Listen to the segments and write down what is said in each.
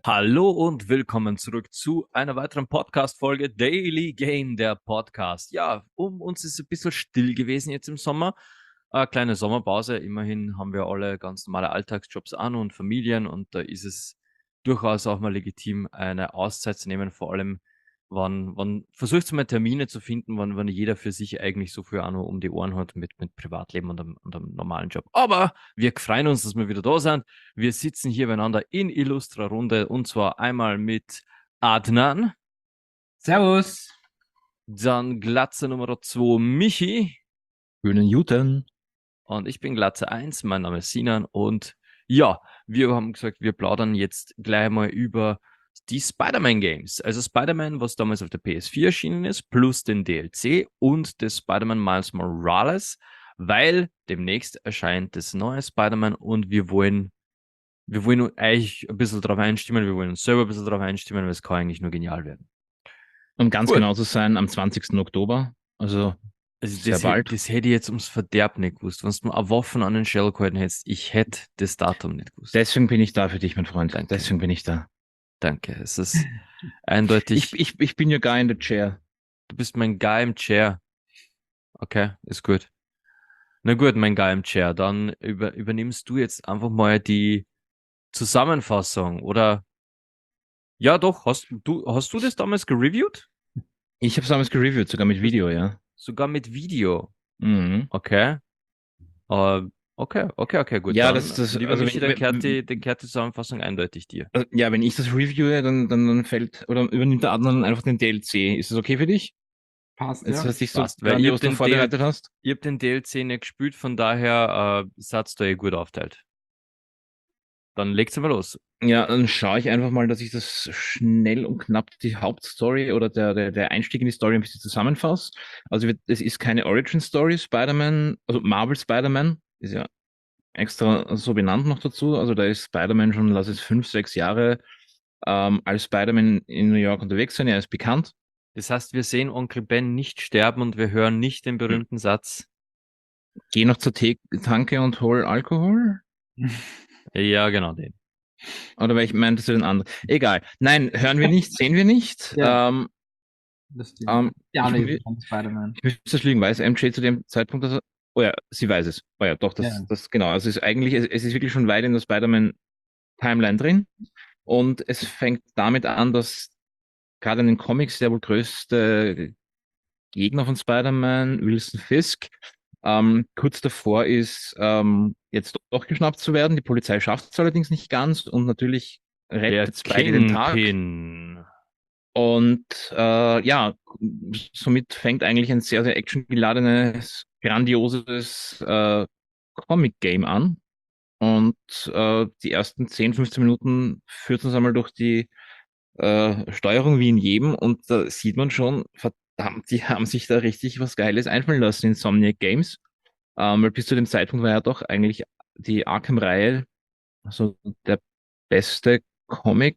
Hallo und willkommen zurück zu einer weiteren Podcast-Folge Daily Game, der Podcast. Ja, uns ist ein bisschen still gewesen jetzt im Sommer. Kleine Sommerpause. Immerhin haben wir alle ganz normale Alltagsjobs an und Familien und da ist es durchaus auch mal legitim, eine Auszeit zu nehmen, vor allem wann versucht mal Termine zu finden, wann jeder für sich eigentlich so viel auch noch um die Ohren hat mit Privatleben und einem normalen Job. Aber wir freuen uns, dass wir wieder da sind. Wir sitzen hier beieinander in illustrer Runde und zwar einmal mit Adnan, Servus. dann Glatze Nummer 2 Michi Schönen Newton. und ich bin Glatze 1. Mein Name ist Sinan und ja, wir haben gesagt, wir plaudern jetzt gleich mal über die Spider-Man-Games. Also Spider-Man, was damals auf der PS4 erschienen ist, plus den DLC und das Spider-Man Miles Morales, weil demnächst erscheint das neue Spider-Man und wir wollen eigentlich ein bisschen drauf einstimmen, wir wollen uns selber ein bisschen drauf einstimmen, weil es kann eigentlich nur genial werden. Um ganz Gut. genau zu sein, am 20. Oktober, also Also sehr das, bald. das hätte ich jetzt ums Verderb nicht gewusst. Wenn du eine Waffen an den Shell gehalten hättest, ich hätte das Datum nicht gewusst. Deswegen bin ich da für dich, mein Freund. Danke. Deswegen bin ich da. Danke. Es ist eindeutig. Ich bin your guy in the chair. Du bist mein Guy im Chair. Okay, ist gut. Na gut, mein Guy im Chair. Dann übernimmst du jetzt einfach mal die Zusammenfassung, oder? Ja, doch. Hast du das damals gereviewt? Ich habe es damals gereviewt, sogar mit Video, ja. Sogar mit Video. Mhm. Okay. Okay, gut. Ja, Dann, lieber also Michi, dann kehrt die Zusammenfassung eindeutig dir. ja, wenn ich das reviewe, dann fällt, oder übernimmt der Adnan einfach den DLC. Ist das okay für dich? Passt, Jetzt ja. weiß ich so Passt, weil grandios noch vorbereitet hast. ich hab den DLC nicht gespielt, von daher Satz da gut aufteilt. Dann legt's mal los. Ja, dann schaue ich einfach mal, dass ich das schnell und knapp die Hauptstory oder der Einstieg in die Story ein bisschen zusammenfasse. Also es ist keine Origin-Story, Spider-Man, also Marvel Spider-Man, ist ja extra so benannt noch dazu. Also da ist Spider-Man schon, lass es 5, 6 Jahre als Spider-Man in New York unterwegs sein. Er ist bekannt. Das heißt, wir sehen Onkel Ben nicht sterben und wir hören nicht den berühmten Satz. Geh noch zur Tanke und hol Alkohol. Ja, genau den. Oder weil ich meinte zu den anderen. Egal. Nein, hören wir nicht, sehen wir nicht. Ja. Das stimmt. Ja, ich, nee, von Spider-Man. Ich müsste das lügen, weiß MJ zu dem Zeitpunkt, dass er. Oh ja, sie weiß es. Oh ja, doch, Ja. das genau. Also es ist eigentlich, es ist wirklich schon weit in der Spider-Man-Timeline drin. Und es fängt damit an, dass gerade in den Comics der wohl größte Gegner von Spider-Man, Wilson Fisk, kurz davor ist, jetzt doch geschnappt zu werden. Die Polizei schafft es allerdings nicht ganz und natürlich Der rettet Spidey den Tag. Kingpin. Und ja, somit fängt eigentlich ein sehr, sehr actiongeladenes, grandioses Comic-Game an. Und die ersten 10, 15 Minuten führt uns einmal durch die Steuerung wie in jedem. Und da sieht man schon, verdammt, die haben sich da richtig was Geiles einfallen lassen in Insomniac Games. Weil bis zu dem Zeitpunkt war ja doch eigentlich die Arkham-Reihe also der beste Comic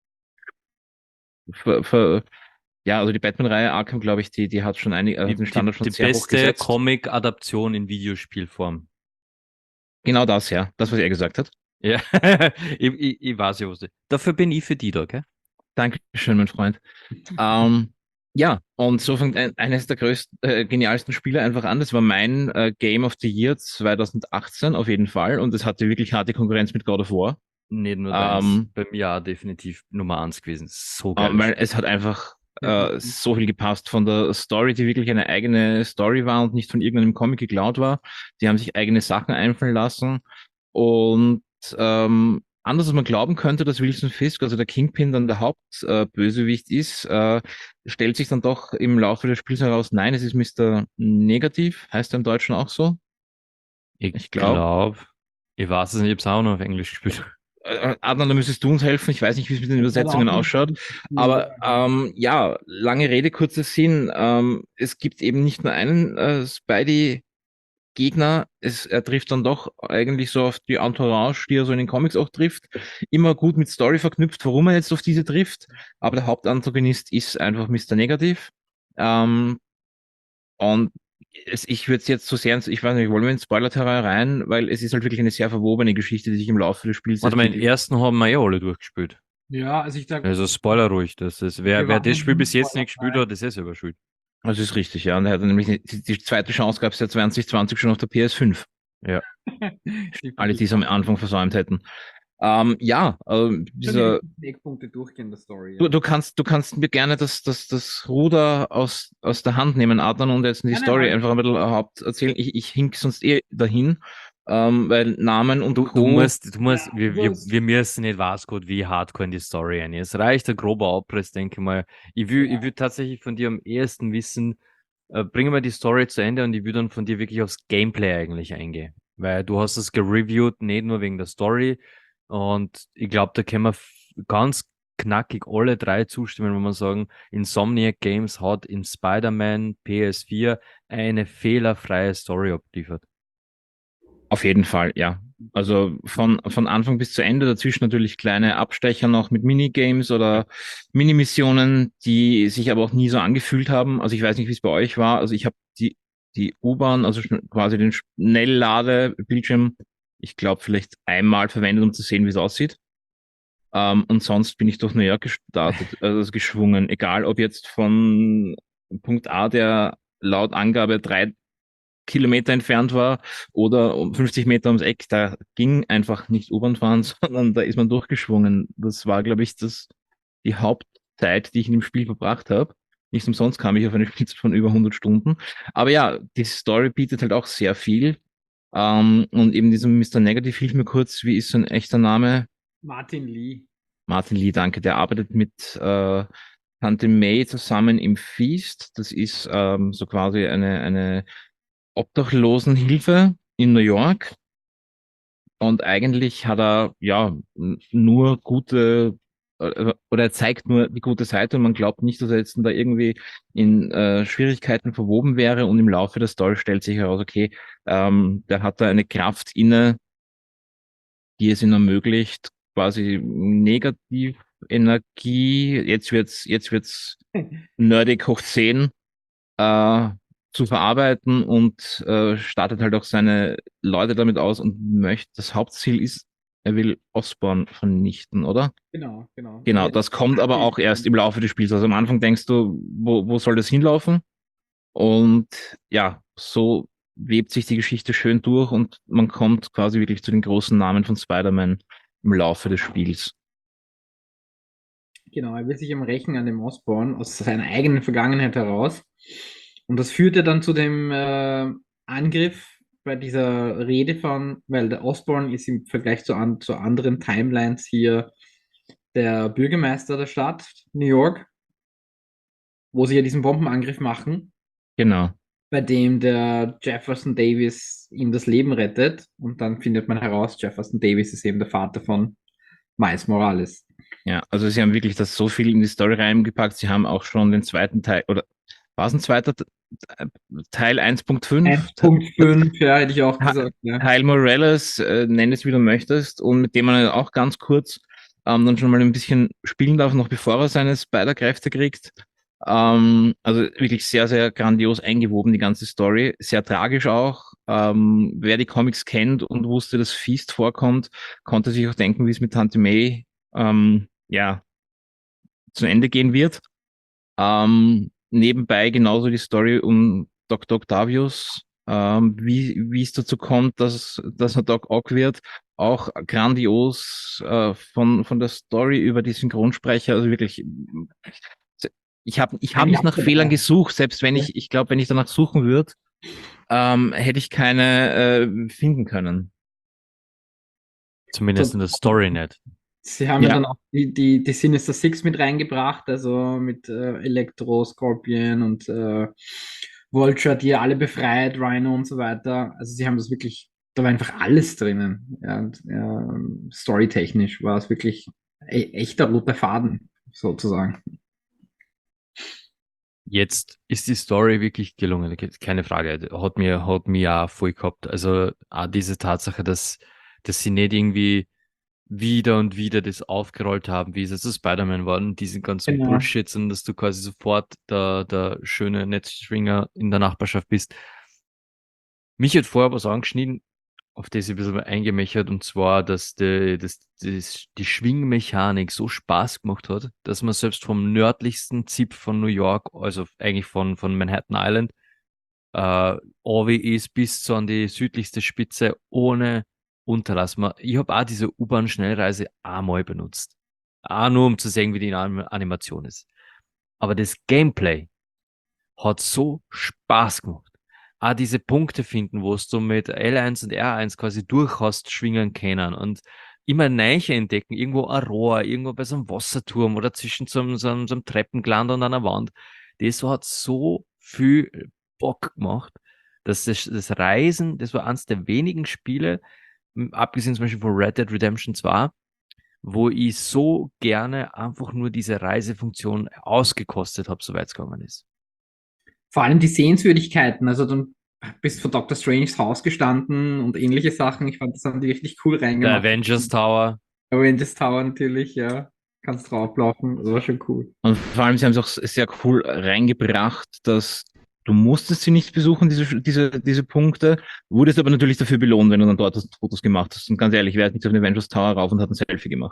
für, ja, also die Batman-Reihe Arkham, glaube ich, die hat schon den Standard schon Die sehr hoch beste gesetzt. Comic-Adaption in Videospielform. Genau das, ja. Das, was er gesagt hat. Ja, ich weiß ja, was du. Dafür bin ich für die da, gell? Dankeschön, mein Freund. Ja, und so fängt eines der größten, genialsten Spiele einfach an. Das war mein Game of the Year 2018 auf jeden Fall. Und es hatte wirklich harte Konkurrenz mit God of War. Nicht nur deins. Bei mir auch definitiv Nummer 1 gewesen. So geil. Weil es hat einfach so viel gepasst von der Story, die wirklich eine eigene Story war und nicht von irgendeinem Comic geklaut war. Die haben sich eigene Sachen einfallen lassen. Und anders als man glauben könnte, dass Wilson Fisk, also der Kingpin, dann der Hauptbösewicht ist, stellt sich dann doch im Laufe des Spiels heraus, nein, es ist Mr. Negativ, heißt er im Deutschen auch so? Ich glaub. glaube, ich weiß es nicht, ich habe es auch noch auf Englisch gespielt. Adnan, da müsstest du uns helfen. Ich weiß nicht, wie es mit den Übersetzungen ausschaut. Aber ja, lange Rede, kurzer Sinn. Es gibt eben nicht nur einen Spidey-Gegner. Er trifft dann doch eigentlich so auf die Entourage, die er so in den Comics auch trifft. Immer gut mit Story verknüpft, warum er jetzt auf diese trifft. Aber der Hauptantagonist ist einfach Mr. Negativ. Und ich würde es jetzt so sehr, ich weiß nicht, wollen wir in Spoiler-Terrain rein, weil es ist halt wirklich eine sehr verwobene Geschichte, die sich im Laufe des Spiels. Warte mal, den ersten haben wir ja alle durchgespielt. Ja, also ich sag, Also Spoiler ruhig. wir Wer waren das Spiel nicht bis jetzt nicht gespielt spoilerfrei. hat, ist selber schuld. Das ist richtig, ja. Und er hat nämlich die zweite Chance gab es ja 2020 schon auf der PS5. Ja. Die Alle, die es vergisst am man. Anfang versäumt hätten. Ja, Schon die dieser, wichtigsten Eckpunkte durchgehen, der Story, du, ja. du kannst mir gerne das Ruder aus der Hand nehmen, Adnan, und jetzt die Nein, nein, Story alles. einfach ein bisschen Haupt erzählen. Ich hink sonst dahin, weil Namen und Co. Ja, Wurst. wir müssen nicht was gut wie hardcore in die Story rein. Es reicht ein grober Abriss, denke ich mal. Ich Ja. will tatsächlich von dir am ehesten wissen, bringen wir die Story zu Ende und ich will dann von dir wirklich aufs Gameplay eigentlich eingehen. Weil du hast es gereviewt, nicht nur wegen der Story. Und ich glaube, da können wir ganz knackig alle drei zustimmen, wenn man sagen, Insomniac Games hat in Spider-Man PS4 eine fehlerfreie Story abgeliefert. Auf jeden Fall, ja. Also von Anfang bis zu Ende, dazwischen natürlich kleine Abstecher noch mit Minigames oder Minimissionen, die sich aber auch nie so angefühlt haben. Also ich weiß nicht, wie es bei euch war. Also ich habe die U-Bahn, also quasi den Schnellladebildschirm, ich glaube, vielleicht einmal verwendet, um zu sehen, wie es aussieht. Und sonst bin ich durch New York gestartet, also geschwungen. Egal, ob jetzt von Punkt A, der laut Angabe 3 Kilometer entfernt war oder um 50 Meter ums Eck, da ging einfach nicht U-Bahn fahren, sondern da ist man durchgeschwungen. Das war, glaube ich, die Hauptzeit, die ich in dem Spiel verbracht habe. Nicht umsonst kam ich auf eine Spitze von über 100 Stunden. Aber ja, die Story bietet halt auch sehr viel. Und eben dieser Mr. Negative, hilf mir kurz, wie ist sein echter Name? Martin Lee. Martin Lee, danke. Der arbeitet mit Tante May zusammen im Feast. Das ist so quasi eine Obdachlosenhilfe in New York. Und eigentlich hat er ja nur oder er zeigt nur die gute Seite und man glaubt nicht, dass er jetzt da irgendwie in Schwierigkeiten verwoben wäre. Und im Laufe der Story stellt sich heraus, okay, der hat da eine Kraft inne, die es ihm ermöglicht, quasi Negativenergie, jetzt wird's nerdig hoch 10, äh, zu verarbeiten und startet halt auch seine Leute damit aus und möchte, das Hauptziel ist, er will Osborn vernichten, oder? Genau, genau. Genau, das kommt aber auch erst im Laufe des Spiels. Also am Anfang denkst du, wo soll das hinlaufen? Und ja, so webt sich die Geschichte schön durch und man kommt quasi wirklich zu den großen Namen von Spider-Man im Laufe des Spiels. Genau, er will sich am rächen an dem Osborn aus seiner eigenen Vergangenheit heraus. Und das führte dann zu dem Angriff bei dieser Rede von, weil der Osborn ist im Vergleich zu anderen Timelines hier der Bürgermeister der Stadt New York, wo sie ja diesen Bombenangriff machen, Genau. bei dem der Jefferson Davis ihm das Leben rettet. Und dann findet man heraus, Jefferson Davis ist eben der Vater von Miles Morales. Ja, also sie haben wirklich das so viel in die Story reingepackt. Sie haben auch schon den zweiten Teil, oder war es ein zweiter Teil 1.5? 1.5, ja, hätte ich auch gesagt, ja. Teil Morales, nenn es wie du möchtest, und mit dem man auch ganz kurz dann schon mal ein bisschen spielen darf, noch bevor er seine Spider-Kräfte kriegt. Also wirklich sehr, sehr grandios eingewoben, die ganze Story. Sehr tragisch auch. Wer die Comics kennt und wusste, dass Feast vorkommt, konnte sich auch denken, wie es mit Tante May ja, zu Ende gehen wird. Nebenbei genauso die Story um Dr. Octavius, wie es dazu kommt, dass er Doc Ock wird. Auch grandios von der Story über die Synchronsprecher. Also wirklich, ich hab Ein nicht nach Fehlern Lacher gesucht, selbst wenn dabei. ich glaube, wenn ich danach suchen würde, hätte ich keine finden können. Zumindest in der So, Story nicht. sie haben ja Ja, dann auch die Sinister Six mit reingebracht, also mit Elektro, Scorpion und Vulture, die ja alle befreit, Rhino und so weiter. Also sie haben das wirklich, da war einfach alles drinnen. Ja, und, storytechnisch war es wirklich echter roter Faden, sozusagen. Jetzt ist die Story wirklich gelungen, keine Frage. Hat mir auch voll gehabt. Also auch diese Tatsache, dass sie nicht irgendwie wieder und wieder das aufgerollt haben, wie es jetzt zu Spider-Man war und diesen ganzen Genau. Bullshit, sondern dass du quasi sofort der schöne Netzschwinger in der Nachbarschaft bist. Mich hat vorher was angeschnitten, auf das ich ein bisschen eingemächert, und zwar, dass die Schwingmechanik so Spaß gemacht hat, dass man selbst vom nördlichsten Zipfel von New York, also eigentlich von Manhattan Island, runter ist bis zu an die südlichste Spitze ohne Unterlass. Ich habe auch diese U-Bahn-Schnellreise einmal benutzt. Auch nur, um zu sehen, wie die Animation ist. Aber das Gameplay hat so Spaß gemacht. Auch diese Punkte finden, wo du mit L1 und R1 quasi durch hast schwingen können und immer Neiche entdecken, irgendwo ein Rohr, irgendwo bei so einem Wasserturm oder zwischen so einem Treppengland und einer Wand. Das hat so viel Bock gemacht, dass das Reisen, das war eines der wenigen Spiele, abgesehen zum Beispiel von Red Dead Redemption 2, wo ich so gerne einfach nur diese Reisefunktion ausgekostet habe, soweit es gegangen ist. Vor allem die Sehenswürdigkeiten. Also du bist vor Dr. Stranges Haus gestanden und ähnliche Sachen. Ich fand, das haben die richtig cool Der reingemacht. Avengers Tower. Avengers Tower natürlich, ja. Kannst drauflaufen. Das war schon cool. Und vor allem, sie haben es auch sehr cool reingebracht, dass du musstest sie nicht besuchen, diese Punkte, wurdest aber natürlich dafür belohnt, wenn du dann dort Fotos gemacht hast. Und ganz ehrlich, wer hat nicht auf den Avengers Tower rauf und hat ein Selfie gemacht?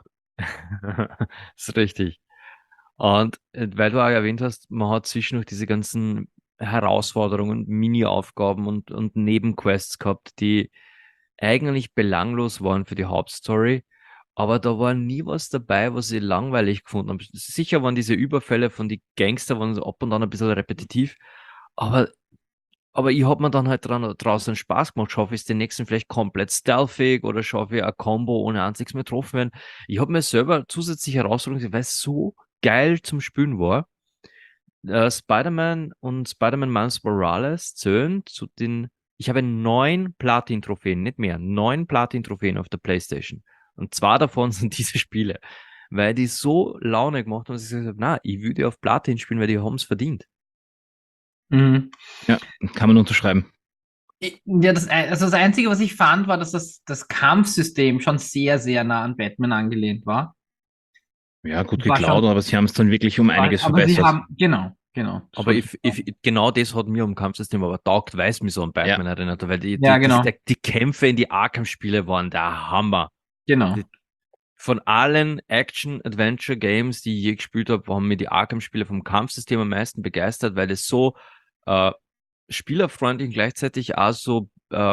Das ist richtig. Und weil du auch erwähnt hast, man hat zwischendurch diese ganzen Herausforderungen, Mini-Aufgaben und Nebenquests gehabt, die eigentlich belanglos waren für die Hauptstory, aber da war nie was dabei, was ich langweilig gefunden habe. Sicher waren diese Überfälle von die Gangster waren so ab und an ein bisschen repetitiv, aber aber ich hab mir dann halt draußen Spaß gemacht. Schaffe ich es den nächsten vielleicht komplett stealthig oder schaffe ich ein Combo ohne einziges mehr getroffen werden. Ich habe mir selber zusätzliche Herausforderungen gesehen, weil es so geil zum Spielen war. Spider-Man und Spider-Man Miles Morales zählen zu den, ich habe 9 Platin-Trophäen, nicht mehr, 9 Platin-Trophäen auf der PlayStation. Und 2 davon sind diese Spiele. Weil die so Laune gemacht haben, dass ich gesagt habe, na, ich würde auf Platin spielen, weil die haben es verdient. Mhm. Ja, kann man unterschreiben. Ja, also das Einzige, was ich fand, war, dass das Kampfsystem schon sehr, sehr nah an Batman angelehnt war. Ja, gut War geklaut, schon, aber sie haben es dann wirklich um einiges aber sie verbessert. haben, genau. Das Aber wollte ich sagen. genau das hat mir am Kampfsystem aber taugt, weil es mich so an Batman Ja. erinnert hat, weil Ja, genau. die Kämpfe in die Arkham-Spiele waren der Hammer. Genau. Von allen Action-Adventure-Games, die ich je gespielt habe, haben mir die Arkham-Spiele vom Kampfsystem am meisten begeistert, weil es so spielerfreundlich und gleichzeitig auch so,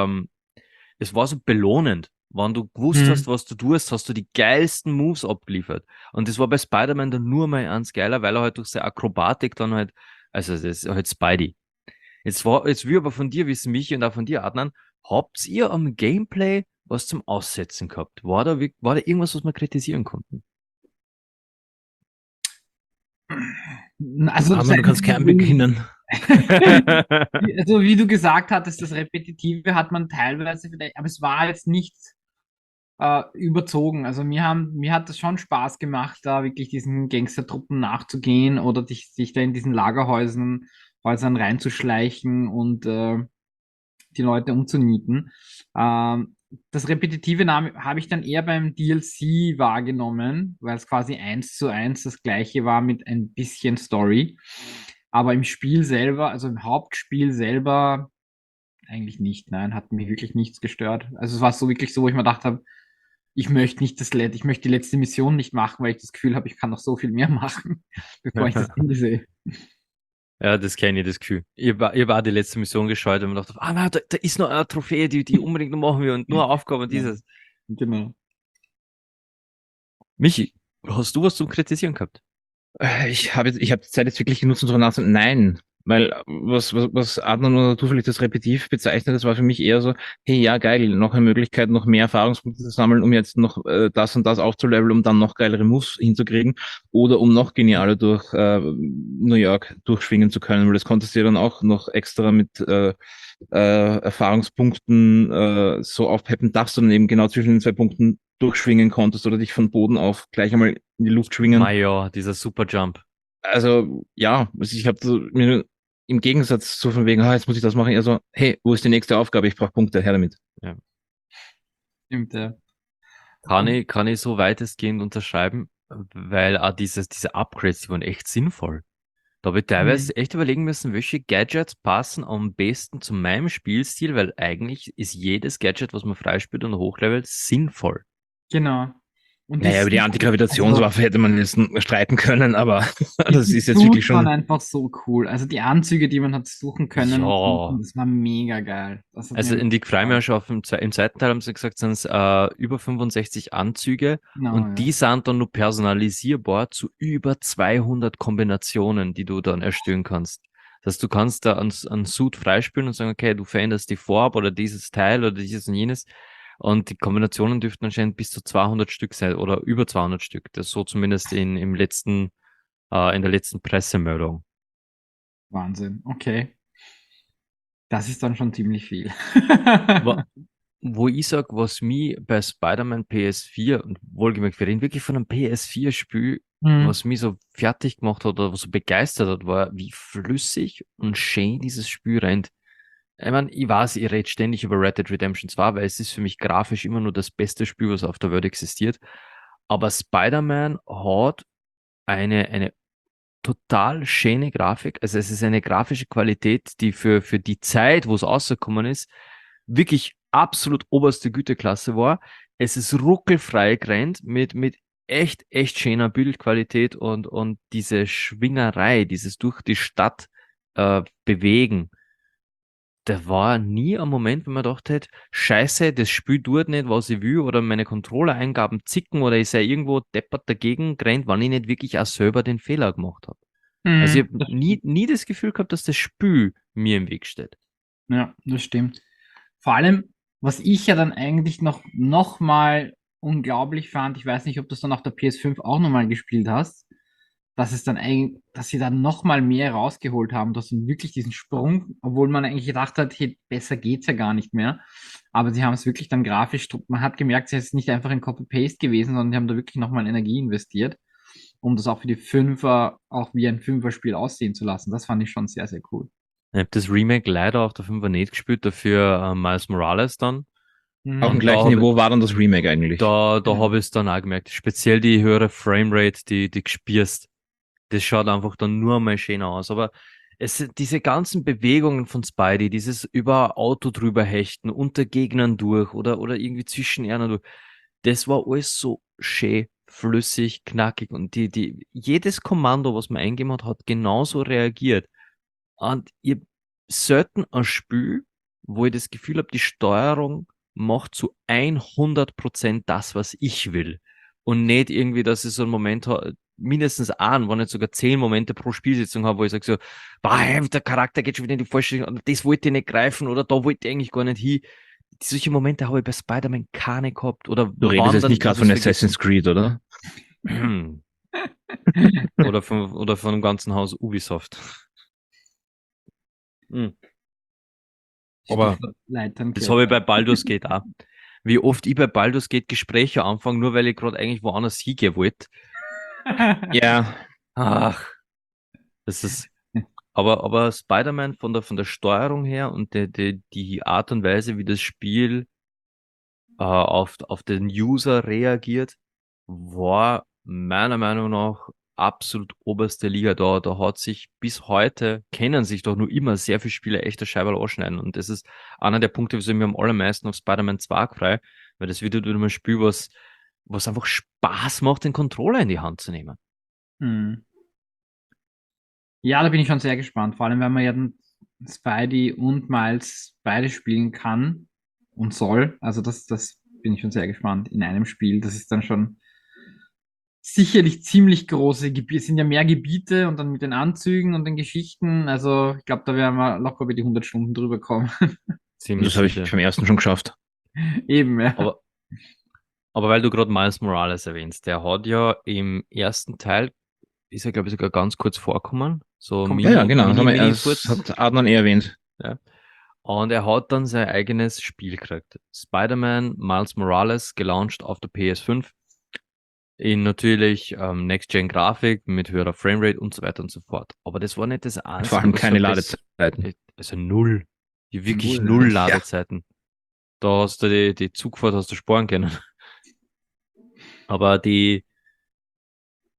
es war so belohnend. Wenn du gewusst hast, was du tust, hast du die geilsten Moves abgeliefert. Und das war bei Spider-Man dann nur mal eins geiler, weil er halt durch seine Akrobatik dann halt, also das ist halt Spidey. Jetzt will ich aber von dir wissen, Michi, und auch von dir, Adnan, habt ihr am Gameplay was zum Aussetzen gehabt? War da irgendwas, was wir kritisieren konnten? Also, Aber du kannst gern beginnen. also wie du gesagt hattest, das Repetitive hat man teilweise vielleicht, aber es war jetzt nicht überzogen. Also mir hat das schon Spaß gemacht, da wirklich diesen Gangstertruppen nachzugehen oder sich da in diesen Häusern reinzuschleichen und die Leute umzunieten. Das Repetitive habe ich dann eher beim DLC wahrgenommen, weil es quasi 1:1 das gleiche war mit ein bisschen Story. Aber im Spiel selber, also im Hauptspiel selber, eigentlich nicht. Nein, hat mich wirklich nichts gestört. Also es war so wirklich so, wo ich mir gedacht habe, ich möchte die letzte Mission nicht machen, weil ich das Gefühl habe, ich kann noch so viel mehr machen, bevor ich das Ende sehe. Ja, das kenne ich, das Gefühl. Ich war die letzte Mission gescheut und mir dachte, nein, da ist noch eine Trophäe, die unbedingt noch machen wir und nur eine Aufgabe und Ja, dieses. genau. Michi, hast du was zum Kritisieren gehabt? Ich habe die Zeit jetzt wirklich genutzt, um darüber nachzudenken. Nein, weil was Adnan oder du vielleicht das Repetitiv bezeichnet, das war für mich eher so, hey, ja, geil, noch eine Möglichkeit, noch mehr Erfahrungspunkte zu sammeln, um jetzt noch das und das aufzuleveln, um dann noch geilere Moves hinzukriegen oder um noch genialer durch New York durchschwingen zu können, weil das konntest du ja dann auch noch extra mit Erfahrungspunkten so aufpeppen, dass du dann eben genau zwischen den 2 Punkten durchschwingen konntest oder dich von Boden auf gleich einmal in die Luft schwingen. Major, dieser Superjump. Also ja, also ich habe so, mir im Gegensatz zu von wegen, jetzt muss ich das machen, eher so, hey, wo ist die nächste Aufgabe? Ich brauche Punkte, her damit. Ja. Stimmt, ja. Kann ich so weitestgehend unterschreiben, weil auch diese Upgrades, die waren echt sinnvoll. Da habe ich teilweise echt überlegen müssen, welche Gadgets passen am besten zu meinem Spielstil, weil eigentlich ist jedes Gadget, was man freispielt und hochlevelt, sinnvoll. Genau. Und Naja, über die Antigravitationswaffe hätte man jetzt streiten können, aber das die ist jetzt wirklich Suits waren schon. einfach so cool. Also die Anzüge, die man hat suchen können, Ja, und das war mega geil. Das hat also mir in die gefallen. Crime schon im zweiten Teil haben sie gesagt, sind es über 65 Anzüge Genau, und ja. die sind dann nur personalisierbar zu über 200 Kombinationen, die du dann erstellen kannst. Das heißt, du kannst da einen Suit freispielen und sagen, okay, du veränderst die Farbe oder dieses Teil oder dieses und jenes. Und die Kombinationen dürften anscheinend bis zu 200 Stück sein oder über 200 Stück. Das ist so zumindest in der letzten Pressemeldung. Wahnsinn. Okay. Das ist dann schon ziemlich viel. Wa- Wo ich sag, was mich bei Spider-Man PS4, und wohlgemerkt, wir reden wirklich von einem PS4-Spiel, Hm. was mich so fertig gemacht hat oder was so begeistert hat, war, wie flüssig und schön dieses Spiel rennt. Ich meine, ich weiß, ich rede ständig über Red Dead Redemption 2, weil es ist für mich grafisch immer nur das beste Spiel, was auf der Welt existiert. Aber Spider-Man hat eine total schöne Grafik. Also es ist eine grafische Qualität, die für die Zeit, wo es rausgekommen ist, wirklich absolut oberste Güteklasse war. Es ist ruckelfrei gerannt mit echt schöner Bildqualität und diese Schwingerei, dieses durch die Stadt bewegen. Da war nie ein Moment, wo man gedacht hätte, Scheiße, das Spiel tut nicht, was ich will, oder meine Controller-Eingaben zicken, oder ich sei irgendwo deppert dagegen gerannt, wann ich nicht wirklich auch selber den Fehler gemacht habe. Also ich Hm. habe nie das Gefühl gehabt, dass das Spiel mir im Weg steht. Ja, das stimmt. Vor allem, was ich ja dann eigentlich noch mal unglaublich fand, ich weiß nicht, ob du es dann auf der PS5 auch noch mal gespielt hast, dass sie dann noch mal mehr rausgeholt haben, dass sie wirklich diesen Sprung, obwohl man eigentlich gedacht hat, hey, besser geht's ja gar nicht mehr. Aber sie haben es wirklich dann grafisch, man hat gemerkt, es ist nicht einfach ein Copy-Paste gewesen, sondern die haben da wirklich noch mal Energie investiert, um das auch für die Fünfer, auch wie ein Fünfer-Spiel aussehen zu lassen. Das fand ich schon sehr, sehr cool. Ich habe das Remake leider auf der 5er nicht gespielt, dafür Miles Morales dann. Auf dem Mhm. Und da gleichen habe Niveau war dann das Remake eigentlich. da hab ich es dann auch gemerkt. Speziell die höhere Framerate, die gespürst. Das schaut einfach dann nur mal schöner aus. Aber diese ganzen Bewegungen von Spidey, dieses über Auto drüber hechten, unter Gegnern durch oder irgendwie zwischen ihnen durch, das war alles so schön, flüssig, knackig und jedes Kommando, was man eingegeben hat, hat genauso reagiert. Und ich hab selten ein Spiel, wo ich das Gefühl habe, die Steuerung macht zu 100% das, was ich will. Und nicht irgendwie, dass ich so einen Moment habe, mindestens einen, wenn nicht sogar 10 Momente pro Spielsitzung habe, wo ich sage so, bah, der Charakter geht schon wieder in die falsche Richtung, oder das wollte ich nicht greifen, oder da wollte ich eigentlich gar nicht hin. Solche Momente habe ich bei Spider-Man keine gehabt, oder Du redest wann, jetzt dann nicht gerade ist es von wirklich, Assassin's Creed, oder? oder von dem ganzen Haus Ubisoft. Hm. Aber Stichwort das habe ich bei Leiternklettern. Baldur's Gate auch. Wie oft ich bei Baldur's Gate Gespräche anfange, nur weil ich gerade eigentlich woanders hingehen wollte. Ja, Ach, das ist, aber Spider-Man von der Steuerung her und die Art und Weise, wie das Spiel auf den User reagiert, war meiner Meinung nach absolut oberste Liga da. Da hat sich bis heute, kennen sich doch nur immer sehr viele Spieler echter Scheiberl anschneiden. Und das ist einer der Punkte, wieso ich mich am allermeisten auf Spider-Man 2 freue, weil das wieder ein Spiel, was einfach Spaß macht, den Controller in die Hand zu nehmen. Hm. Ja, da bin ich schon sehr gespannt. Vor allem, wenn man ja dann Spidey und Miles beide spielen kann und soll. Also das bin ich schon sehr gespannt in einem Spiel. Das ist dann schon sicherlich ziemlich große Gebiete. Es sind ja mehr Gebiete und dann mit den Anzügen und den Geschichten. Also ich glaube, da werden wir locker über die 100 Stunden drüber kommen. Ziemlich das habe ich sicher. beim ersten schon geschafft. Eben, ja. Aber, aber weil du gerade Miles Morales erwähnst, der hat ja im ersten Teil, ist er glaube ich sogar ganz kurz vorkommen, so Kommt Ja, ja, genau. Mini Das kurz. hat Adnan eh erwähnt. Ja. Und er hat dann sein eigenes Spiel gekriegt. Spider-Man Miles Morales, gelauncht auf der PS5. In natürlich Next-Gen-Grafik mit höherer Framerate und so weiter und so fort. Aber das war nicht das Vor Einzige, allem was keine verbessert. Ladezeiten. Also null. Die wirklich Null, null Ja. Ladezeiten. Da hast du die Zugfahrt hast du sparen können. Aber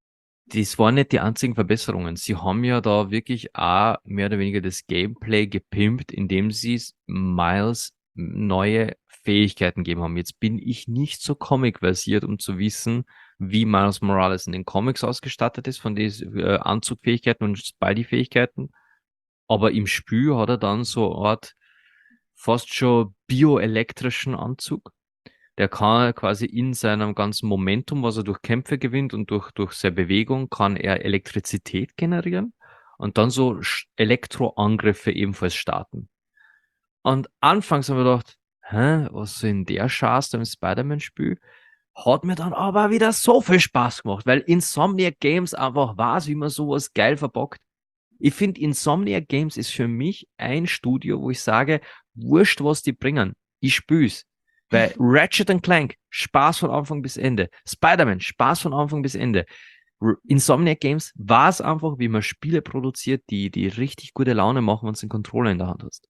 das waren nicht die einzigen Verbesserungen. Sie haben ja da wirklich auch mehr oder weniger das Gameplay gepimpt, indem sie Miles neue Fähigkeiten gegeben haben. Jetzt bin ich nicht so Comic-versiert, um zu wissen, wie Miles Morales in den Comics ausgestattet ist, von diesen Anzugfähigkeiten und Spidey-Fähigkeiten. Aber im Spiel hat er dann so eine Art fast schon bioelektrischen Anzug. Der kann quasi in seinem ganzen Momentum, was er durch Kämpfe gewinnt und durch seine Bewegung, kann er Elektrizität generieren und dann so Elektroangriffe ebenfalls starten. Und anfangs haben wir gedacht, was soll denn der Schatz da im Spider-Man-Spiel? Hat mir dann aber wieder so viel Spaß gemacht, weil Insomniac Games einfach weiß, wie man sowas geil verbockt. Ich finde, Insomniac Games ist für mich ein Studio, wo ich sage, wurscht, was die bringen. Ich spür's. Weil Ratchet Clank, Spaß von Anfang bis Ende. Spider-Man, Spaß von Anfang bis Ende. Insomniac Games war es einfach, wie man Spiele produziert, die richtig gute Laune machen, wenn du den Controller in der Hand hast.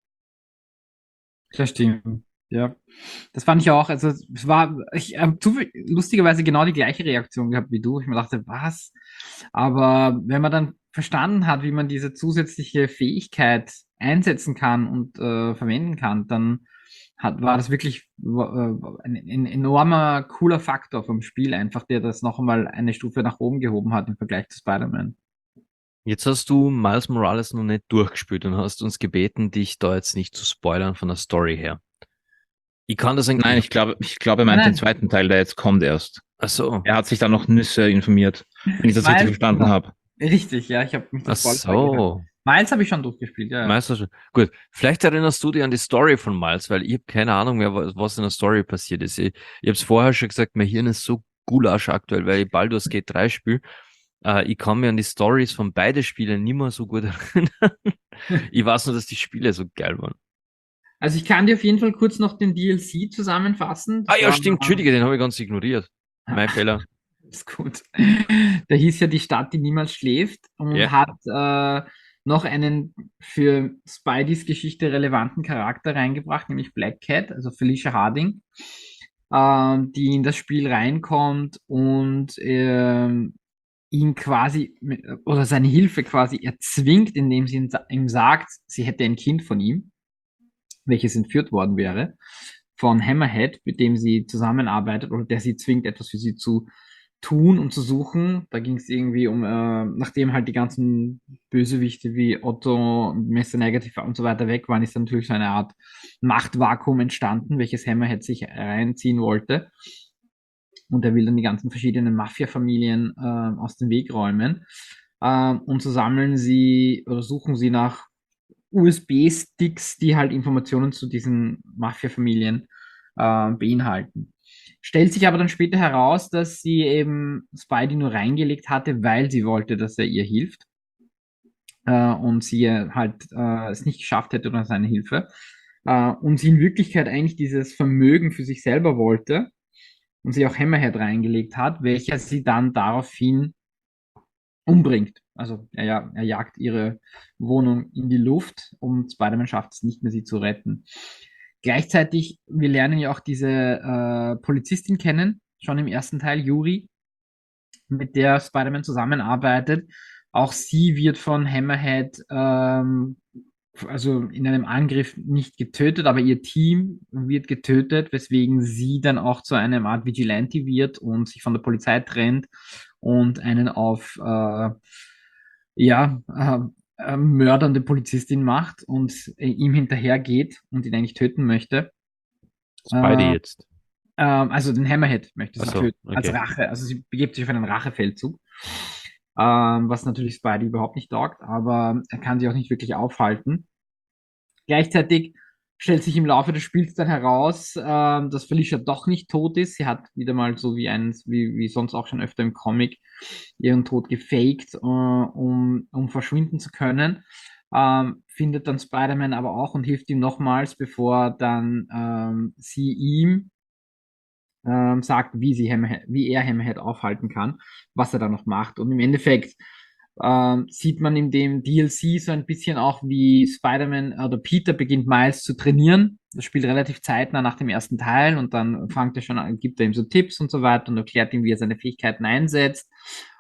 Das stimmt. Ja. Das fand ich auch. Also, ich habe lustigerweise genau die gleiche Reaktion gehabt wie du. Ich mir dachte, was? Aber wenn man dann verstanden hat, wie man diese zusätzliche Fähigkeit einsetzen kann und verwenden kann, dann war das wirklich ein enormer cooler Faktor vom Spiel einfach, der das noch einmal eine Stufe nach oben gehoben hat im Vergleich zu Spider-Man. Jetzt hast du Miles Morales noch nicht durchgespielt und hast uns gebeten, dich da jetzt nicht zu spoilern von der Story her. Ich kann das Nein, ich glaube, er meint Nein. den zweiten Teil, der jetzt kommt erst. Ach so. Er hat sich da noch Nüsse informiert, wenn ich das richtig verstanden habe. Richtig, ja, ich habe mich Ach das voll vergessen. so. Miles habe ich schon durchgespielt, ja. Miles hast du- Gut, vielleicht erinnerst du dich an die Story von Miles, weil ich habe keine Ahnung mehr, was in der Story passiert ist. Ich habe es vorher schon gesagt, mein Hirn ist so Gulasch aktuell, weil ich Baldur's Gate 3 spiele. Ich kann mir an die Stories von beiden Spielen nicht mehr so gut erinnern. Ich weiß nur, dass die Spiele so geil waren. Also ich kann dir auf jeden Fall kurz noch den DLC zusammenfassen. Ah ja, stimmt, Entschuldige, den habe ich ganz ignoriert. Mein Fehler. Ist gut. Der hieß ja Die Stadt, die niemals schläft und Ja. hat noch einen für Spideys Geschichte relevanten Charakter reingebracht, nämlich Black Cat, also Felicia Harding, die in das Spiel reinkommt und ihn quasi oder seine Hilfe quasi erzwingt, indem sie ihm sagt, sie hätte ein Kind von ihm, welches entführt worden wäre, von Hammerhead, mit dem sie zusammenarbeitet oder der sie zwingt, etwas für sie zu tun und zu suchen. Da ging es irgendwie um, nachdem halt die ganzen Bösewichte wie Otto und Mr. Negative und so weiter weg waren, ist dann natürlich so eine Art Machtvakuum entstanden, welches Hammerhead sich reinziehen wollte. Und er will dann die ganzen verschiedenen Mafia-Familien aus dem Weg räumen. Und so sammeln sie oder suchen sie nach USB-Sticks, die halt Informationen zu diesen Mafia-Familien beinhalten. Stellt sich aber dann später heraus, dass sie eben Spidey nur reingelegt hatte, weil sie wollte, dass er ihr hilft. Und sie halt es nicht geschafft hätte ohne seine Hilfe. Und sie in Wirklichkeit eigentlich dieses Vermögen für sich selber wollte und sie auch Hammerhead reingelegt hat, welcher sie dann daraufhin umbringt. Also er jagt ihre Wohnung in die Luft und Spider-Man schafft es nicht mehr, sie zu retten. Gleichzeitig, wir lernen ja auch diese Polizistin kennen, schon im ersten Teil, Yuri, mit der Spider-Man zusammenarbeitet. Auch sie wird von Hammerhead also in einem Angriff nicht getötet, aber ihr Team wird getötet, weswegen sie dann auch zu einer Art Vigilante wird und sich von der Polizei trennt und einen auf mördernde Polizistin macht und ihm hinterhergeht und ihn eigentlich töten möchte. Spidey jetzt. Also den Hammerhead möchte sie Ach so, töten, okay. als Rache. Also sie begibt sich auf einen Rachefeldzug, was natürlich Spidey überhaupt nicht taugt, aber er kann sie auch nicht wirklich aufhalten. Gleichzeitig stellt sich im Laufe des Spiels dann heraus, dass Felicia doch nicht tot ist. Sie hat wieder mal so wie sonst auch schon öfter im Comic, ihren Tod gefaked, um verschwinden zu können. Findet dann Spider-Man aber auch und hilft ihm nochmals, bevor dann sie ihm sagt, wie er Hammerhead aufhalten kann, was er da noch macht. Und im Endeffekt sieht man in dem DLC so ein bisschen auch, wie Spider-Man oder Peter beginnt Miles zu trainieren. Das spielt relativ zeitnah nach dem ersten Teil und dann fängt er schon an, gibt er ihm so Tipps und so weiter und erklärt ihm, wie er seine Fähigkeiten einsetzt.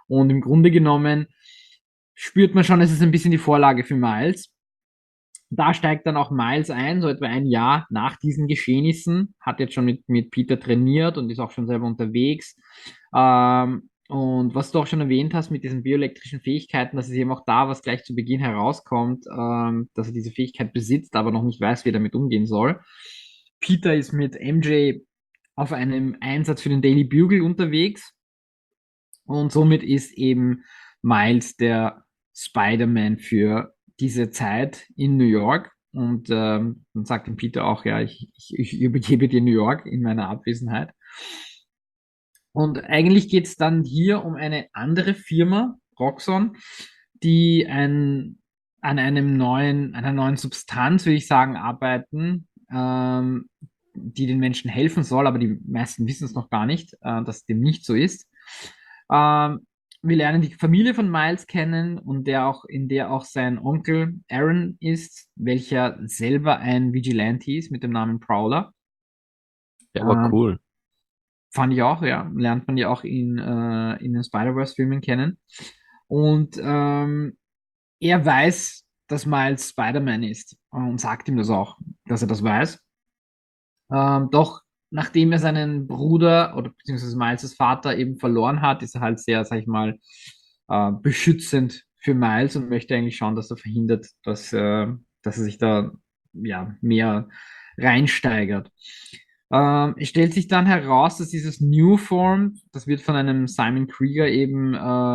Und im Grunde genommen spürt man schon, es ist ein bisschen die Vorlage für Miles. Da steigt dann auch Miles ein, so etwa ein Jahr nach diesen Geschehnissen, hat jetzt schon mit Peter trainiert und ist auch schon selber unterwegs. Und was du auch schon erwähnt hast mit diesen bioelektrischen Fähigkeiten, dass es eben auch da, was gleich zu Beginn herauskommt, dass er diese Fähigkeit besitzt, aber noch nicht weiß, wie er damit umgehen soll. Peter ist mit MJ auf einem Einsatz für den Daily Bugle unterwegs und somit ist eben Miles der Spider-Man für diese Zeit in New York. Und dann sagt ihm Peter auch, ja, ich übergebe dir New York in meiner Abwesenheit. Und eigentlich geht es dann hier um eine andere Firma, Roxxon, die an einer neuen Substanz, würde ich sagen, arbeiten, die den Menschen helfen soll, aber die meisten wissen es noch gar nicht, dass dem nicht so ist. Wir lernen die Familie von Miles kennen und in der auch sein Onkel Aaron ist, welcher selber ein Vigilante ist mit dem Namen Prowler. Ja, war cool. Fand ich auch, ja. Lernt man ja auch in den Spider-Verse-Filmen kennen. Und er weiß, dass Miles Spider-Man ist und sagt ihm das auch, dass er das weiß. Doch nachdem er seinen Bruder oder beziehungsweise Miles' Vater eben verloren hat, ist er halt sehr, sag ich mal, beschützend für Miles und möchte eigentlich schauen, dass er verhindert, dass er sich da ja mehr reinsteigert. Es stellt sich dann heraus, dass dieses New Form, das wird von einem Simon Krieger eben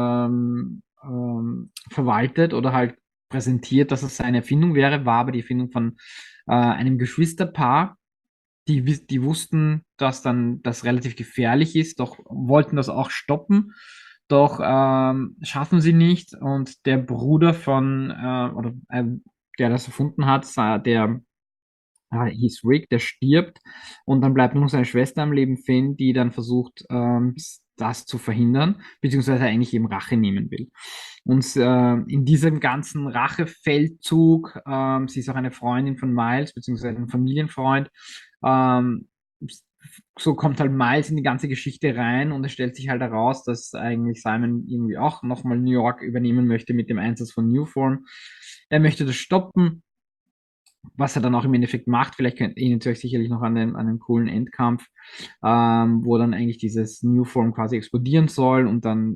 verwaltet oder halt präsentiert, dass es seine Erfindung wäre, war aber die Erfindung von einem Geschwisterpaar. Die wussten, dass dann das relativ gefährlich ist, doch wollten das auch stoppen. Doch schaffen sie nicht und der Bruder von der das erfunden hat, der hieß Rick, der stirbt und dann bleibt nur noch seine Schwester am Leben, Finn, die dann versucht, das zu verhindern, beziehungsweise eigentlich eben Rache nehmen will. Und in diesem ganzen Rachefeldzug, sie ist auch eine Freundin von Miles, beziehungsweise ein Familienfreund, ähm, so kommt halt Miles in die ganze Geschichte rein und es stellt sich halt heraus, dass eigentlich Simon irgendwie auch nochmal New York übernehmen möchte mit dem Einsatz von Newform. Er möchte das stoppen, was er dann auch im Endeffekt macht. Vielleicht erinnert ihr euch sicherlich noch an den coolen Endkampf, wo dann eigentlich dieses Newform quasi explodieren soll und dann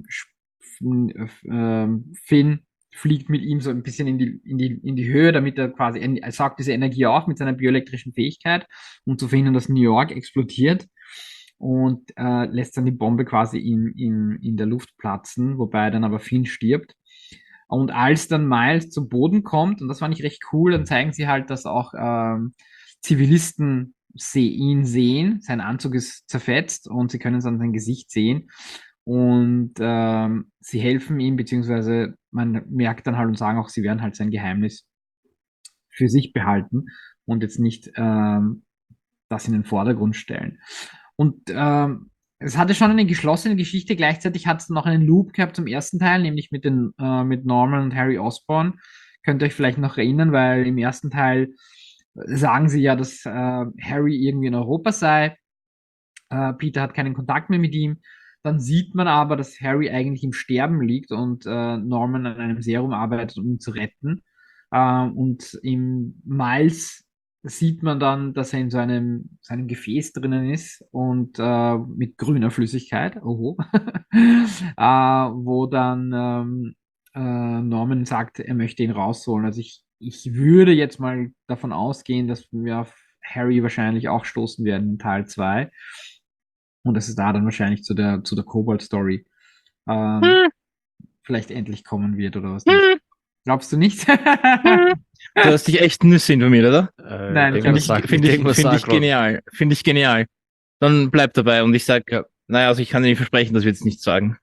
Finn fliegt mit ihm so ein bisschen in die Höhe, damit er quasi, er saugt diese Energie auf mit seiner bioelektrischen Fähigkeit, um zu verhindern, dass New York explodiert und lässt dann die Bombe quasi in der Luft platzen, wobei dann aber Finn stirbt. Und als dann Miles zu Boden kommt, und das fand ich recht cool, dann zeigen sie halt, dass auch Zivilisten ihn sehen. Sein Anzug ist zerfetzt und sie können dann sein Gesicht sehen. Und sie helfen ihm, beziehungsweise man merkt dann halt und sagen auch, sie werden halt sein Geheimnis für sich behalten und jetzt nicht das in den Vordergrund stellen. Und es hatte schon eine geschlossene Geschichte, gleichzeitig hat es noch einen Loop gehabt zum ersten Teil, nämlich mit Norman und Harry Osborn. Könnt ihr euch vielleicht noch erinnern, weil im ersten Teil sagen sie ja, dass Harry irgendwie in Europa sei. Peter hat keinen Kontakt mehr mit ihm. Dann sieht man aber, dass Harry eigentlich im Sterben liegt und Norman an einem Serum arbeitet, um ihn zu retten. Und im Miles sieht man dann, dass er in seinem Gefäß drinnen ist und mit grüner Flüssigkeit, oho, wo dann Norman sagt, er möchte ihn rausholen. Also ich würde jetzt mal davon ausgehen, dass wir auf Harry wahrscheinlich auch stoßen werden in Teil 2. Und dass es da dann wahrscheinlich zu der Kobold-Story vielleicht endlich kommen wird oder was. Glaubst du nicht? Du hast dich echt Nüsse informiert, oder? Nein, Finde ich genial. Finde ich genial. Dann bleib dabei und ich sage, naja, also ich kann dir nicht versprechen, dass wir jetzt nichts sagen.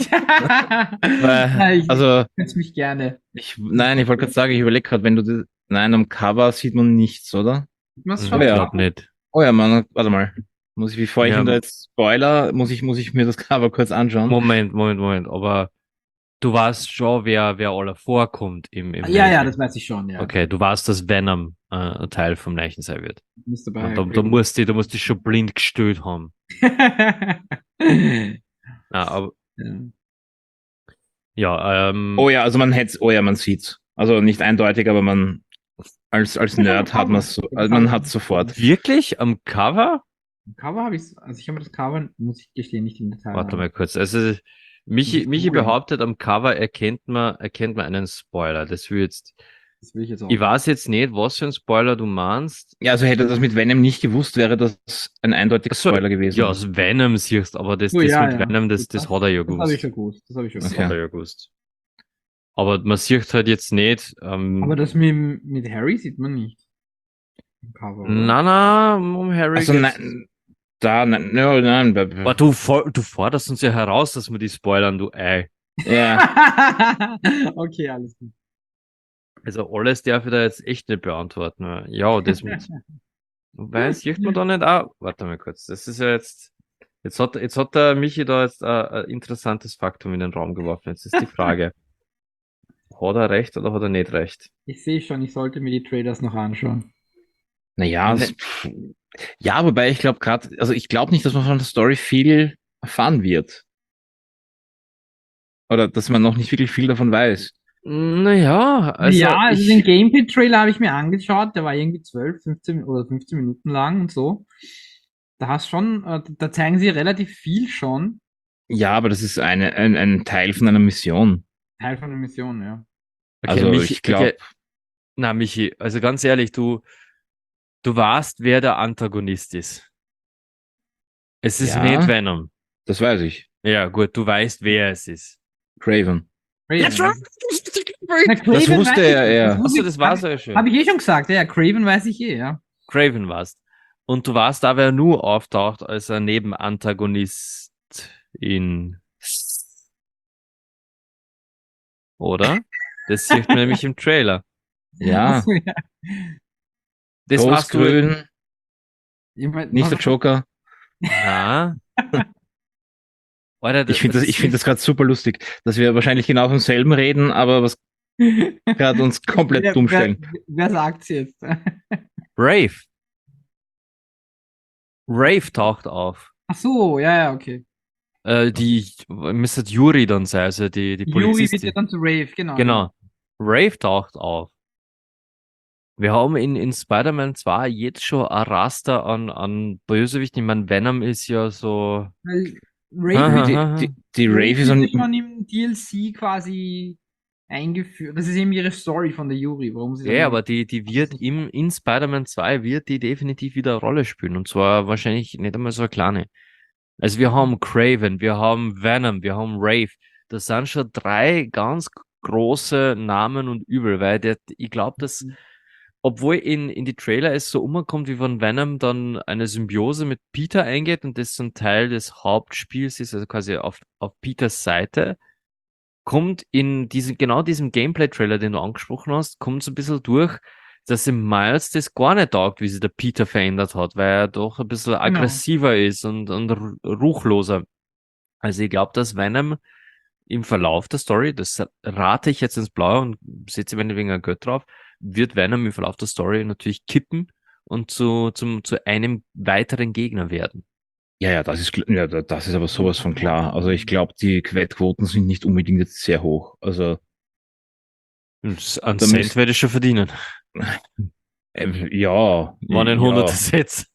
Weil, ich mich gerne. Nein, ich wollte gerade sagen, ich überlege gerade, wenn du nein, am Cover sieht man nichts, oder? Was schon? Ich glaube nicht. Oh ja, Mann, warte mal. Bevor ich da jetzt Spoiler, muss ich mir das Cover kurz anschauen. Moment. Aber du weißt schon, wer aller vorkommt im Ja, das weiß ich schon, ja. Okay, du weißt, dass Venom Teil vom Leichen sein wird. Du musst dich schon blind gestellt haben. Ja, aber Ja, Oh ja, also man sieht's. Also nicht eindeutig, aber man als Nerd hat man es so, also man hat sofort. wirklich am Cover? Im Cover habe ich also ich habe das Cover, muss ich gestehen, nicht im Detail Warte haben. mal kurz. Also Muss ich Michi googeln. behauptet, am Cover erkennt man einen Spoiler. Das will jetzt. Das will ich jetzt auch. Ich weiß jetzt nicht, was für ein Spoiler du meinst. Ja, also hätte das mit Venom nicht gewusst, wäre das ein eindeutiger Achso, Spoiler ja, gewesen. aus Venom siehst, aber das Oh ja, mit ja. Venom, das hat er ja Das habe ich gewusst. schon gewusst. Das habe ich schon Das gewusst. Okay. hat er ja gewusst. Aber man sieht halt jetzt nicht. Aber das mit Harry sieht man nicht im Cover, oder? Na, um Harry Also geht's. nein. Aber du forderst uns ja heraus, dass wir die spoilern, du Ei. Ja, Okay, alles gut. Also alles darf ich da jetzt echt nicht beantworten. Weil, ja, das mit. Wobei, sieht man da nicht auch. Warte mal kurz. Das ist ja jetzt. Jetzt hat der Michi da jetzt ein interessantes Faktum in den Raum geworfen. Jetzt ist die Frage. Hat er recht oder hat er nicht recht? Ich sehe schon, ich sollte mir die Traders noch anschauen. naja, ja, wobei ich glaube gerade, also ich glaube nicht, dass man von der Story viel erfahren wird. Oder dass man noch nicht wirklich viel davon weiß. Naja, also Ja, also den Gameplay-Trailer habe ich mir angeschaut, der war irgendwie 12, 15 oder 15 Minuten lang und so. Da hast schon, da zeigen sie relativ viel schon. Ja, aber das ist ein Teil von einer Mission. Teil von der Mission, ja. okay, Also Michi, ich glaube, okay. Na, Michi, also ganz ehrlich, du weißt, wer der Antagonist ist. Es ist Ja. nicht Venom. das weiß ich. Ja, gut, du weißt, wer es ist. Craven. Craven, Ja, ja. Na, Das Craven wusste weiß ich, er, ja. Achso, das war's ja schon. Habe ich eh schon gesagt, ja, Craven weiß ich eh, ja. Craven warst. Und du warst da, wer nur auftaucht als ein Nebenantagonist in. Oder? Das sieht man nämlich im Trailer. Ja, Achso, ja. Das warst du. Großgrün, Ich mein, nicht der Joker. Ja. Alter, Ich finde das gerade super lustig, dass wir wahrscheinlich genau vom selben reden, aber was gerade uns komplett dumm stellen. Wer sagt's jetzt? Rave. Rave taucht auf. Ach so, ja, okay. Die müsste Yuri dann sein, also die Yuri wird Polizistin. ja dann zu Rave, genau. Genau. Rave taucht auf. Wir haben in Spider-Man 2 jetzt schon ein Raster an Bösewichten. Ich meine, Venom ist ja so. Weil Aha, Rave aha. Die Rave ist wird ja an, schon im DLC quasi eingeführt. Das ist eben ihre Story von der Yuri, warum sie Ja, aber die wird ist- in Spider-Man 2 wird die definitiv wieder eine Rolle spielen. Und zwar wahrscheinlich nicht einmal so eine kleine. Also wir haben Craven, wir haben Venom, wir haben Rave. Das sind schon 3 ganz große Namen und Übel, weil ich glaube, dass, obwohl in die Trailer es so umkommt, wie von Venom dann eine Symbiose mit Peter eingeht und das so ein Teil des Hauptspiels ist, also quasi auf Peters Seite, kommt in diesem Gameplay-Trailer, den du angesprochen hast, kommt so ein bisschen durch, dass im Miles das gar nicht taugt, wie sich der Peter verändert hat, weil er doch ein bisschen aggressiver ist und ruchloser. Also ich glaube, dass Venom im Verlauf der Story, das rate ich jetzt ins Blaue und setze meinetwegen ein Geld drauf, wird Venom im Verlauf der Story natürlich kippen und zu einem weiteren Gegner werden. ja, das ist aber sowas von klar. Also ich glaube, die Wettquoten sind nicht unbedingt jetzt sehr hoch. Also Und einen Da Cent müsst- werde ich schon verdienen. ja, Waren ein ja. 100er Sets.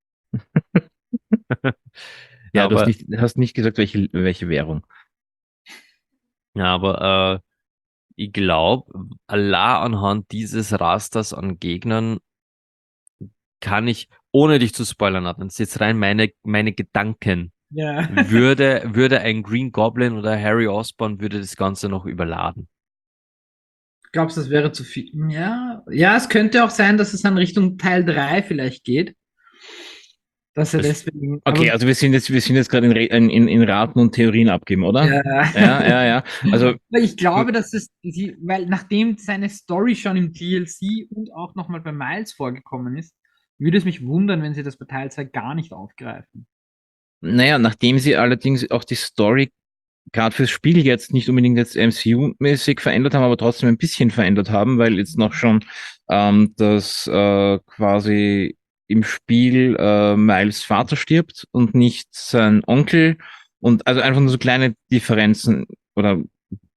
Ja, du aber, hast nicht gesagt, welche Währung. ja, aber ich glaube, allein anhand dieses Rasters an Gegnern kann ich, ohne dich zu spoilern, das ist jetzt rein meine Gedanken, Ja. würde ein Green Goblin oder Harry Osborn würde das Ganze noch überladen. Glaubst du, das wäre zu viel? Ja. Ja, es könnte auch sein, dass es dann Richtung Teil 3 vielleicht geht. Dass er Das- deswegen. Okay, also wir sind jetzt gerade in Raten und Theorien abgeben, oder? Ja. Also Aber ich glaube, dass weil nachdem seine Story schon im DLC und auch nochmal bei Miles vorgekommen ist, würde es mich wundern, wenn sie das bei Teil 2 gar nicht aufgreifen. naja, nachdem sie allerdings auch die Story gerade fürs Spiel jetzt nicht unbedingt jetzt MCU-mäßig verändert haben, aber trotzdem ein bisschen verändert haben, weil jetzt noch schon das quasi im Spiel Miles Vater stirbt und nicht sein Onkel und also einfach nur so kleine Differenzen oder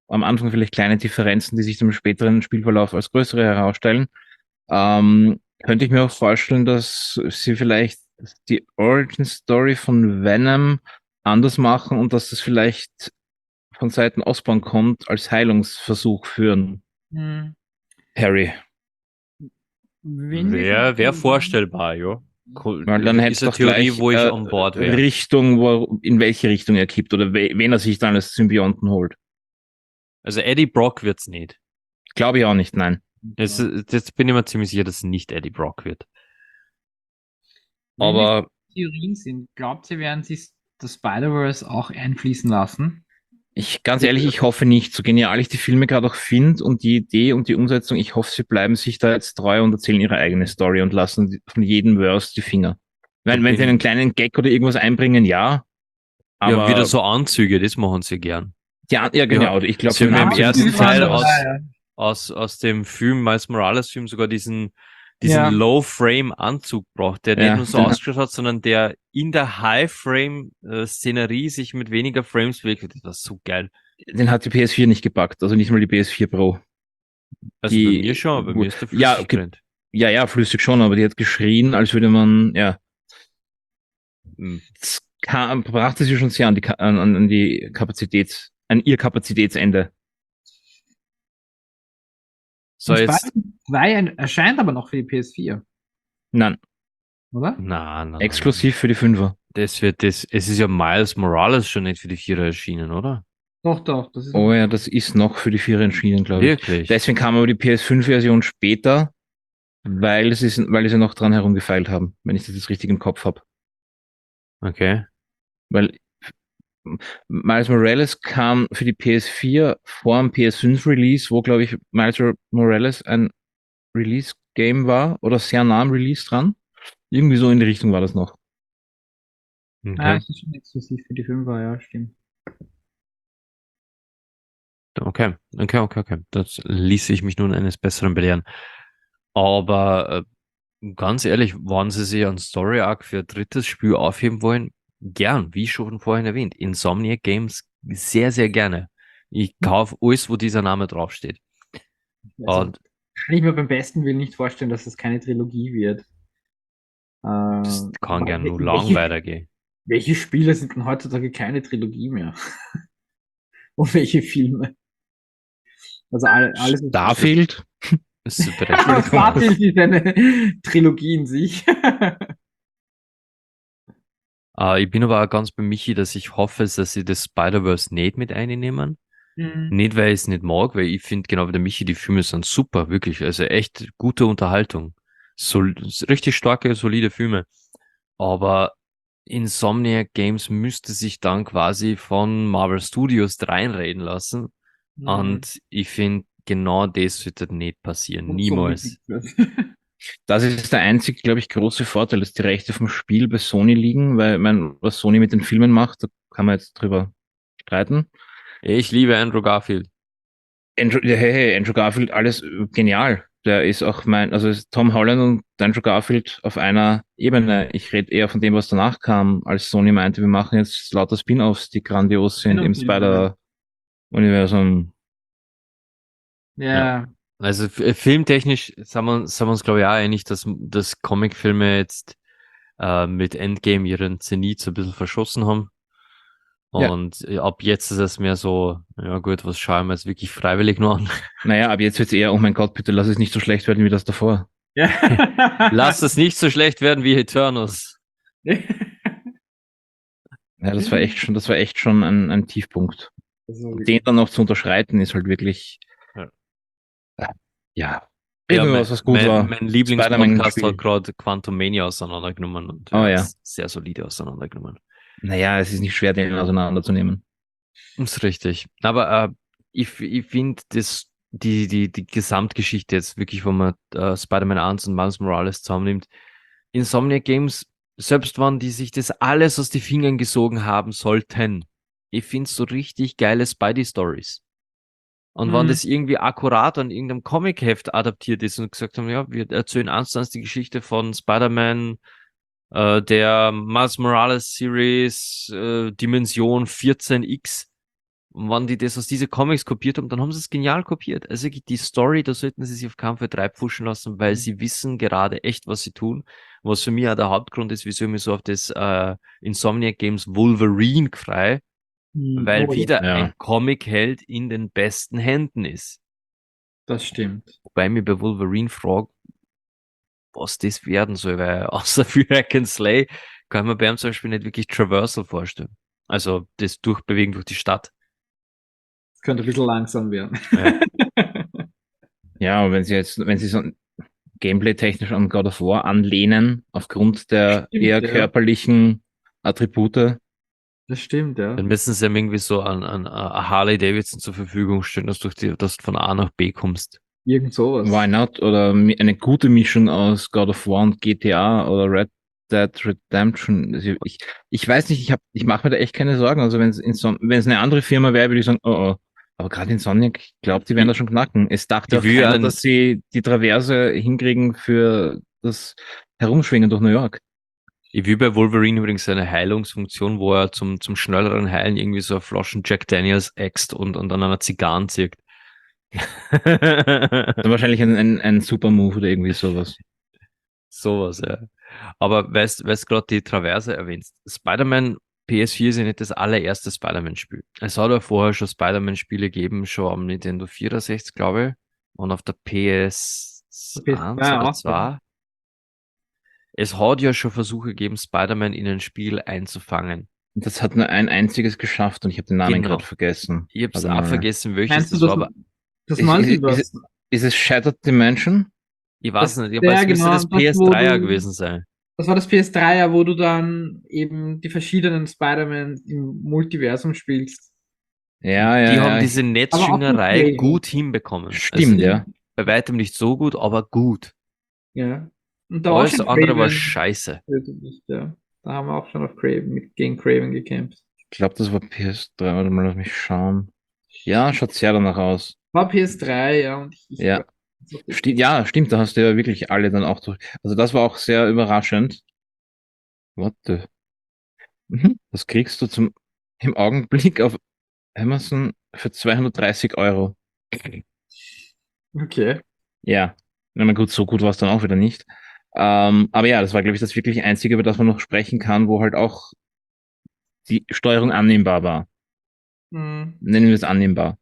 am Anfang vielleicht kleine Differenzen, die sich im späteren Spielverlauf als größere herausstellen. Könnte ich mir auch vorstellen, dass sie vielleicht die Origin Story von Venom anders machen und dass das vielleicht von Seiten Osborn kommt als Heilungsversuch für Hm. Harry. Wenn wir Wäre schon- vorstellbar, ja. Weil dann hätte Ist es eine doch Theorie, gleich wo ich on board wäre. Richtung, in welche Richtung er kippt oder wen er sich dann als Symbionten holt. Also Eddie Brock wird's nicht. Glaube ich auch nicht, nein. Jetzt bin ich mir ziemlich sicher, dass es nicht Eddie Brock wird. Wenn wir Aber Theorien sind, glaubt ihr, werden sie das Spider-Verse auch einfließen lassen? ganz ehrlich, ich hoffe nicht, so genial ich die Filme gerade auch finde und die Idee und die Umsetzung, ich hoffe, sie bleiben sich da jetzt treu und erzählen ihre eigene Story und lassen von jedem Verse die Finger. Wenn sie einen kleinen Gag oder irgendwas einbringen, ja. Aber Ja, wieder so Anzüge, das machen sie gern. ja, genau. Ich glaube, Sie haben im ersten Teil Ja. aus dem Film, Miles Morales Film, sogar diesen Ja. Low-Frame-Anzug braucht, der Ja. nicht nur so ausgeschaut hat, sondern der in der High-Frame-Szenerie sich mit weniger Frames bewegt. Das war so geil. den hat die PS4 nicht gepackt, also nicht mal die PS4 Pro. Also bei mir schon, bei mir ist der flüssig ja, drin. ja, flüssig schon, aber die hat geschrien, als würde man, ja. Das brachte sie schon sehr an die an ihr Kapazitätsende. So, Und jetzt. Spider-Man 2 erscheint aber noch für die PS4, Nein, oder? Nein. exklusiv für die Fünfer. Es ist ja Miles Morales schon nicht für die Vierer erschienen, oder? Doch, das ist Oh ja, das ist noch für die Vierer entschieden, glaube ich. Wirklich? Deswegen kam aber die PS5-Version später, weil sie noch dran herumgefeilt haben, wenn ich das jetzt richtig im Kopf habe. Okay. Weil Miles Morales kam für die PS4 vor dem PS5-Release, wo, glaube ich, Miles Morales ein Release-Game war oder sehr nah am Release dran. Irgendwie so in die Richtung war das noch. Ah, es ist schon exklusiv für die 5er, ja, stimmt. Okay. Das ließ ich mich nun eines Besseren belehren. Aber ganz ehrlich, wann sie sich einen Story Arc für ein drittes Spiel aufheben wollen, gern, wie schon vorhin erwähnt. Insomniac Games sehr, sehr gerne. Ich kaufe alles, wo dieser Name draufsteht. Also, Und kann ich mir beim besten Willen nicht vorstellen, dass es keine Trilogie wird. das kann gern nur welche- lang weitergehen. Welche Spiele sind denn heutzutage keine Trilogie mehr? Und welche Filme? Also alles ist Starfield? Das ist Ja, berechtigt. Starfield ist eine Trilogie in sich. Ich bin aber auch ganz bei Michi, dass ich hoffe, dass sie das Spider-Verse nicht mit einnehmen. Nicht, weil ich es nicht mag, weil ich finde, genau wie der Michi, die Filme sind super, wirklich. Also echt gute Unterhaltung. Richtig starke, solide Filme. Aber Insomniac Games müsste sich dann quasi von Marvel Studios reinreden lassen. Und ich finde, genau das wird nicht passieren. Niemals. Das ist der einzig, glaube ich, große Vorteil, dass die Rechte vom Spiel bei Sony liegen, weil, was Sony mit den Filmen macht, da kann man jetzt drüber streiten. Ich liebe Andrew Garfield. Andrew Garfield, alles genial. Der ist auch also ist Tom Holland und Andrew Garfield auf einer Ebene. Ich rede eher von dem, was danach kam, als Sony meinte, wir machen jetzt lauter Spin-offs, die grandios sind im Spider-Universum. Ja. Also filmtechnisch sind wir uns, glaube ich, auch einig, dass Comicfilme jetzt mit Endgame ihren Zenit so ein bisschen verschossen haben. Ja. Und ab jetzt ist es mehr so, ja gut, was schauen wir jetzt wirklich freiwillig nur an? Naja, ab jetzt wird's eher, oh mein Gott, bitte lass es nicht so schlecht werden wie das davor. Ja. Lass es nicht so schlecht werden wie Eternals. Ja, das war echt schon ein Tiefpunkt. Also, Den dann noch zu unterschreiten, ist halt wirklich, ja. Reden wir was gut war. Mein Lieblingspodcast Spider-Man-Spiel. hat gerade Quantum Mania auseinandergenommen und ja. sehr solide auseinandergenommen. Naja, es ist nicht schwer, den auseinanderzunehmen. Das ist richtig. Aber ich finde, die Gesamtgeschichte jetzt wirklich, wenn man Spider-Man 1 und Miles Morales zusammennimmt, Insomniac Games, selbst wenn die sich das alles aus den Fingern gesogen haben sollten, ich finde so richtig geile Spidey-Stories. Und wenn das irgendwie akkurat an irgendeinem Comic-Heft adaptiert ist und gesagt haben, ja, wir erzählen eins zu eins die Geschichte von Spider-Man, der Miles Morales Series, Dimension 14X, wenn die das aus diesen Comics kopiert haben, dann haben sie es genial kopiert. Also die Story, da sollten sie sich auf keinen Fall pfuschen lassen, weil sie wissen gerade echt, was sie tun. Was für mich auch der Hauptgrund ist, wieso ich mich so auf das Insomniac Games Wolverine freue, weil wieder ein Comic-Held in den besten Händen ist. Das stimmt. Wobei ich mich bei Wolverine frage, was das werden soll, weil außer für Hack and Slay kann man bei ihm zum Beispiel nicht wirklich Traversal vorstellen. Also das Durchbewegen durch die Stadt. Das könnte ein bisschen langsam werden. Ja. Ja, aber wenn sie so gameplay-technisch an God of War anlehnen, aufgrund der Stimmt, eher ja. körperlichen Attribute, Das stimmt, ja. Dann müssen sie ihm irgendwie so an Harley Davidson zur Verfügung stellen, dass du von A nach B kommst. Irgend sowas. why not? Oder eine gute Mischung aus God of War und GTA oder Red Dead Redemption. Also ich weiß nicht, ich mache mir da echt keine Sorgen. Also wenn es eine andere Firma wäre, würde ich sagen, oh. Aber gerade Insomniac, ich glaube, die werden da schon knacken. Es dachte Ich auch will keiner, ein- dass sie die Traverse hinkriegen für das Herumschwingen durch New York. Ich will bei Wolverine übrigens eine Heilungsfunktion, wo er zum schnelleren Heilen irgendwie so eine Flaschen Jack Daniels äxt und an einer Zigarren zieht. Dann wahrscheinlich ein Super-Move oder irgendwie sowas. Sowas, ja. Aber weißt gerade die Traverse erwähnst. Spider-Man PS4 ist ja nicht das allererste Spider-Man-Spiel. Es hat ja vorher schon Spider-Man-Spiele gegeben, schon am Nintendo 64, glaube ich. Und auf der PS1 PS2 oder auch, 2. Es hat ja schon Versuche gegeben, Spider-Man in ein Spiel einzufangen. Und das hat nur ein einziges geschafft und ich habe den Namen Genau. gerade vergessen. Ich hab's Warte auch mal. vergessen, welches Meinst du das war, aber das Ist- Multiverse? Ist es Shattered Dimension? ich weiß Das- nicht, aber ja, es müsste genau, das das, wo PS3er du- gewesen sein. Das war das PS3, wo du dann eben die verschiedenen Spider-Man im Multiversum spielst. Ja, Die haben ja. diese Netzschwingerei Trailer. gut hinbekommen. Stimmt, ja. Bei weitem nicht so gut, aber gut. Ja. Und da auch Alles schon andere war Craven. scheiße. Ja. Da haben wir auch schon auf Craven, gegen Craven gekämpft. Ich glaube, das war PS3. Warte mal, lass mich schauen. Ja, schaut sehr danach aus. War PS3, ja. Und ich Ja. Stimmt, da hast du ja wirklich alle dann auch durch. Also das war auch sehr überraschend. What the? Das kriegst du im Augenblick auf Amazon für 230 Euro. Okay. Ja. Na gut, so gut war es dann auch wieder nicht. Aber ja, das war, glaube ich, das wirklich Einzige, über das man noch sprechen kann, wo halt auch die Steuerung annehmbar war. Hm. Nennen wir es annehmbar.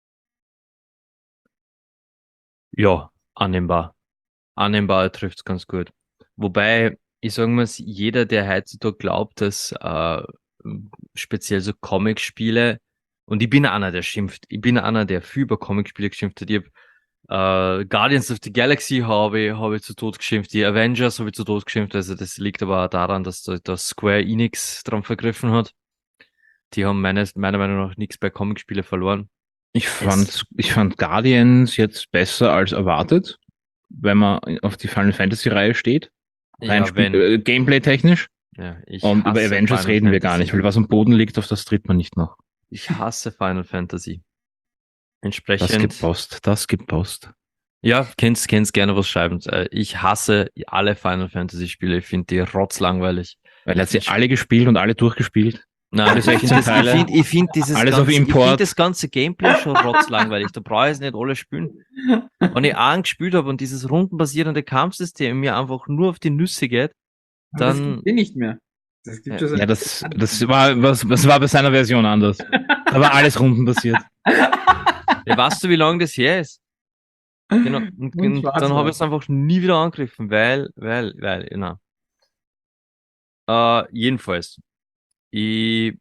Ja, annehmbar. Annehmbar trifft's ganz gut. Wobei, ich sage mal, jeder, der heutzutage glaubt, dass speziell so Comic-Spiele, und ich bin einer, der schimpft, ich bin einer, der viel über Comic-Spiele geschimpft hat. Ich hab Guardians of the Galaxy habe ich zu Tod geschimpft, die Avengers habe ich zu Tod geschimpft, also das liegt aber auch daran, dass da Square Enix dran vergriffen hat. Die haben meiner Meinung nach nichts bei Comic-Spiele verloren. Ich fand Guardians jetzt besser als erwartet, wenn man auf die Final Fantasy Reihe steht. Rein Gameplay-technisch. Ja, Und über Avengers Final reden wir gar Fantasy. nicht, weil was am Boden liegt, auf das tritt man nicht noch. Ich hasse Final Fantasy. Das Entsprechend. gibt Post. Ja, kennst gerne was schreiben. Ich hasse alle Final Fantasy Spiele. Ich finde die rotzlangweilig. Weil er hat sie alle gespielt und alle durchgespielt. Nein, Alle 16 Teile. ich finde dieses Alles ganze, auf Import. Ich find das ganze Gameplay schon rotzlangweilig. Da brauche ich es nicht alle spielen. Wenn ich einen gespielt habe und dieses rundenbasierende Kampfsystem mir einfach nur auf die Nüsse geht, Aber das dann gibt nicht mehr. Das gibt Ja, Ja, das war bei seiner Version anders. Da war alles rundenbasiert. ja, weißt du, wie lange das her ist? Genau. Und dann Schwarzwald. habe ich es einfach nie wieder angegriffen, weil, na. Jedenfalls. Ich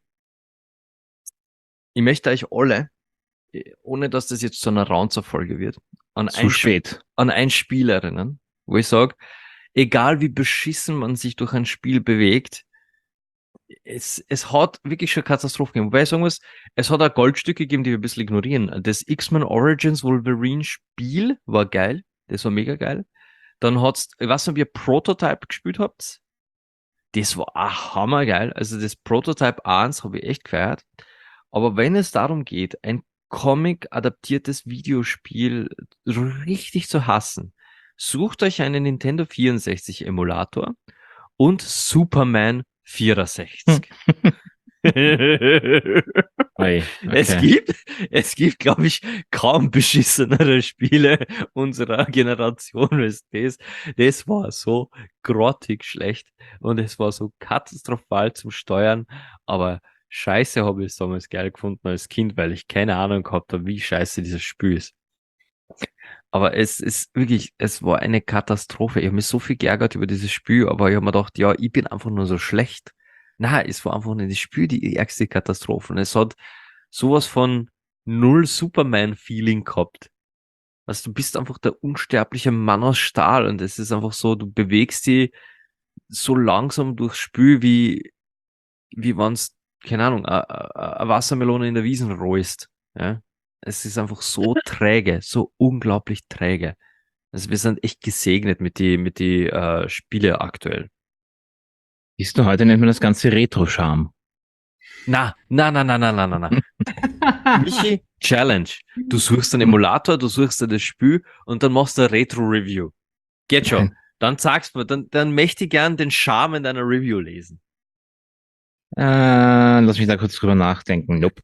möchte euch alle, ohne dass das jetzt zu einer Raunzer-Folge wird, an Zu spät. ein Spiel erinnern, wo ich sage, egal wie beschissen man sich durch ein Spiel bewegt, es hat wirklich schon Katastrophen gegeben. Wobei ich sagen muss, es hat auch Goldstücke gegeben, die wir ein bisschen ignorieren. Das X-Men Origins Wolverine Spiel war geil. Das war mega geil. Dann hat's, ich weiß nicht, ob ihr Prototype gespielt habt. Das war auch hammergeil. Also das Prototype 1 habe ich echt gefeiert. Aber wenn es darum geht, ein Comic-adaptiertes Videospiel richtig zu hassen, sucht euch einen Nintendo 64 Emulator und Superman 64. Ui, Es okay. gibt, glaube ich, kaum beschissenere Spiele unserer Generation als das. Das war so grottig schlecht und es war so katastrophal zum Steuern, aber scheiße habe ich es damals geil gefunden als Kind, weil ich keine Ahnung gehabt habe, wie scheiße dieses Spiel ist. Aber es ist wirklich, es war eine Katastrophe. Ich habe mich so viel geärgert über dieses Spiel, aber ich habe mir gedacht, ja, ich bin einfach nur so schlecht. Na, es war einfach nur das Spiel die ärgste Katastrophe. Und es hat sowas von null Superman-Feeling gehabt. Also du bist einfach der unsterbliche Mann aus Stahl und es ist einfach so, du bewegst dich so langsam durchs Spiel, wie wenn's, keine Ahnung, eine Wassermelone in der Wiesen rollst. Ja? Es ist einfach so träge, so unglaublich träge. Also wir sind echt gesegnet mit die Spiele aktuell. Siehst du, heute nennt man das Ganze Retro-Charme. Na. Michi, Challenge. Du suchst einen Emulator, du suchst dir das Spiel und dann machst du eine Retro-Review. Geht schon. Dann sagst du, dann möchte ich gern den Charme in deiner Review lesen. Lass mich da kurz drüber nachdenken. Nope.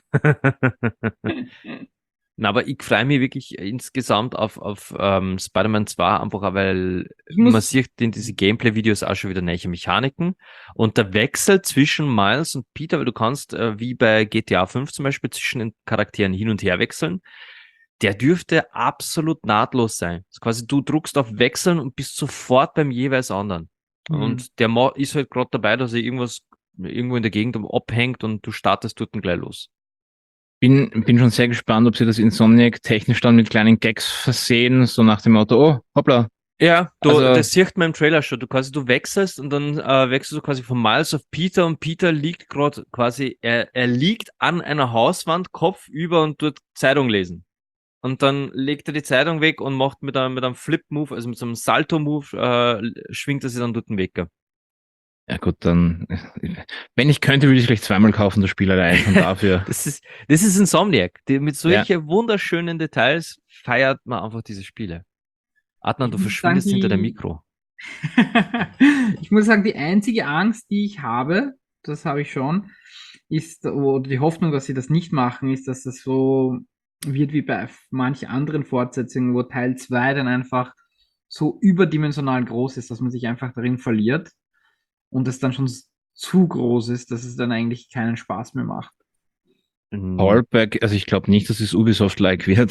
Na, aber ich freue mich wirklich insgesamt auf Spider-Man 2, einfach auch, weil Ich muss- man sieht in diese Gameplay-Videos auch schon wieder neue Mechaniken. Und der Wechsel zwischen Miles und Peter, weil du kannst, wie bei GTA 5 zum Beispiel, zwischen den Charakteren hin und her wechseln, der dürfte absolut nahtlos sein. Also quasi du druckst auf Wechseln und bist sofort beim jeweils anderen. Und der ist halt gerade dabei, dass er irgendwo in der Gegend abhängt und du startest dort gleich los. Bin schon sehr gespannt, ob sie das Insomniac technisch dann mit kleinen Gags versehen, so nach dem Motto, oh, hoppla. Ja, Also- das sieht man im Trailer schon. Du wechselst und dann wechselst du quasi von Miles auf Peter und Peter liegt gerade quasi, er liegt an einer Hauswand, Kopf über und tut Zeitung lesen. Und dann legt er die Zeitung weg und macht mit einem Flip-Move, also mit so einem Salto-Move, schwingt er sich dann dort weg. Ja gut, dann, wenn ich könnte, würde ich gleich zweimal kaufen, das Spiel allein schon dafür. Das ist Insomniac. Mit solchen wunderschönen Details feiert man einfach diese Spiele. Adnan, du Ich muss verschwindest sagen, hinter der Mikro. Ich muss sagen, die einzige Angst, die ich habe, das habe ich schon, ist, oder die Hoffnung, dass sie das nicht machen, ist, dass das so wird wie bei manchen anderen Fortsetzungen, wo Teil 2 dann einfach so überdimensional groß ist, dass man sich einfach darin verliert und es dann schon zu groß ist, dass es dann eigentlich keinen Spaß mehr macht. Fallback, also ich glaube nicht, dass es Ubisoft-like wird.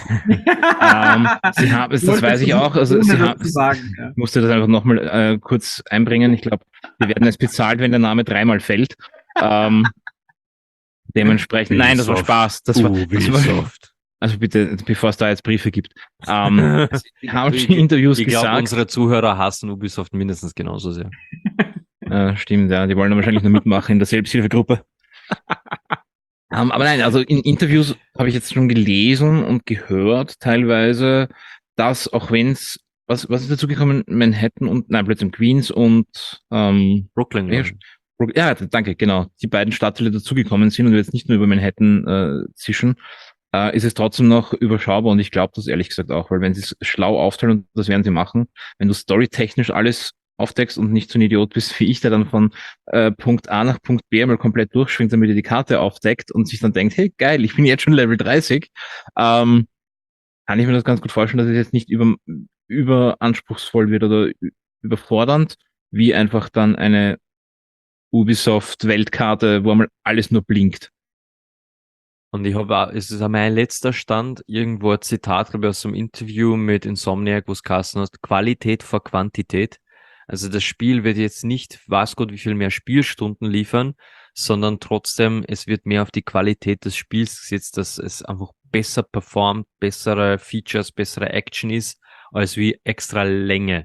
Sie haben es, das weiß ich auch. Also sie haben, ich musste das einfach nochmal kurz einbringen. Ich glaube, wir werden es bezahlt, wenn der Name dreimal fällt. Dementsprechend, nein, das war Spaß. Das war, also bitte, bevor es da jetzt Briefe gibt. Sie haben schon Interviews ich gesagt. Ich glaube, unsere Zuhörer hassen Ubisoft mindestens genauso sehr. Stimmt, ja. Die wollen wahrscheinlich nur mitmachen in der Selbsthilfegruppe. Aber nein, also in Interviews habe ich jetzt schon gelesen und gehört teilweise, dass auch wenn es, was ist dazu gekommen? Manhattan und, nein, plötzlich Queens und Brooklyn. Ja, danke, genau. Die beiden Stadtteile dazugekommen sind und wir jetzt nicht nur über Manhattan zischen, ist es trotzdem noch überschaubar und ich glaube das ehrlich gesagt auch, weil wenn sie es schlau aufteilen und das werden sie machen, wenn du storytechnisch alles aufdeckst und nicht so ein Idiot bist wie ich, der dann von Punkt A nach Punkt B mal komplett durchschwingt, damit er die Karte aufdeckt und sich dann denkt, hey geil, ich bin jetzt schon Level 30, kann ich mir das ganz gut vorstellen, dass es jetzt nicht überanspruchsvoll wird oder überfordernd, wie einfach dann eine Ubisoft-Weltkarte, wo einmal alles nur blinkt. Und ich habe auch, es ist auch mein letzter Stand, irgendwo ein Zitat, glaube ich, aus einem Interview mit Insomniac, wo es geheißen hat, Qualität vor Quantität. Also das Spiel wird jetzt nicht, weiß Gott, wie viel mehr Spielstunden liefern, sondern trotzdem, es wird mehr auf die Qualität des Spiels gesetzt, dass es einfach besser performt, bessere Features, bessere Action ist, als wie extra Länge.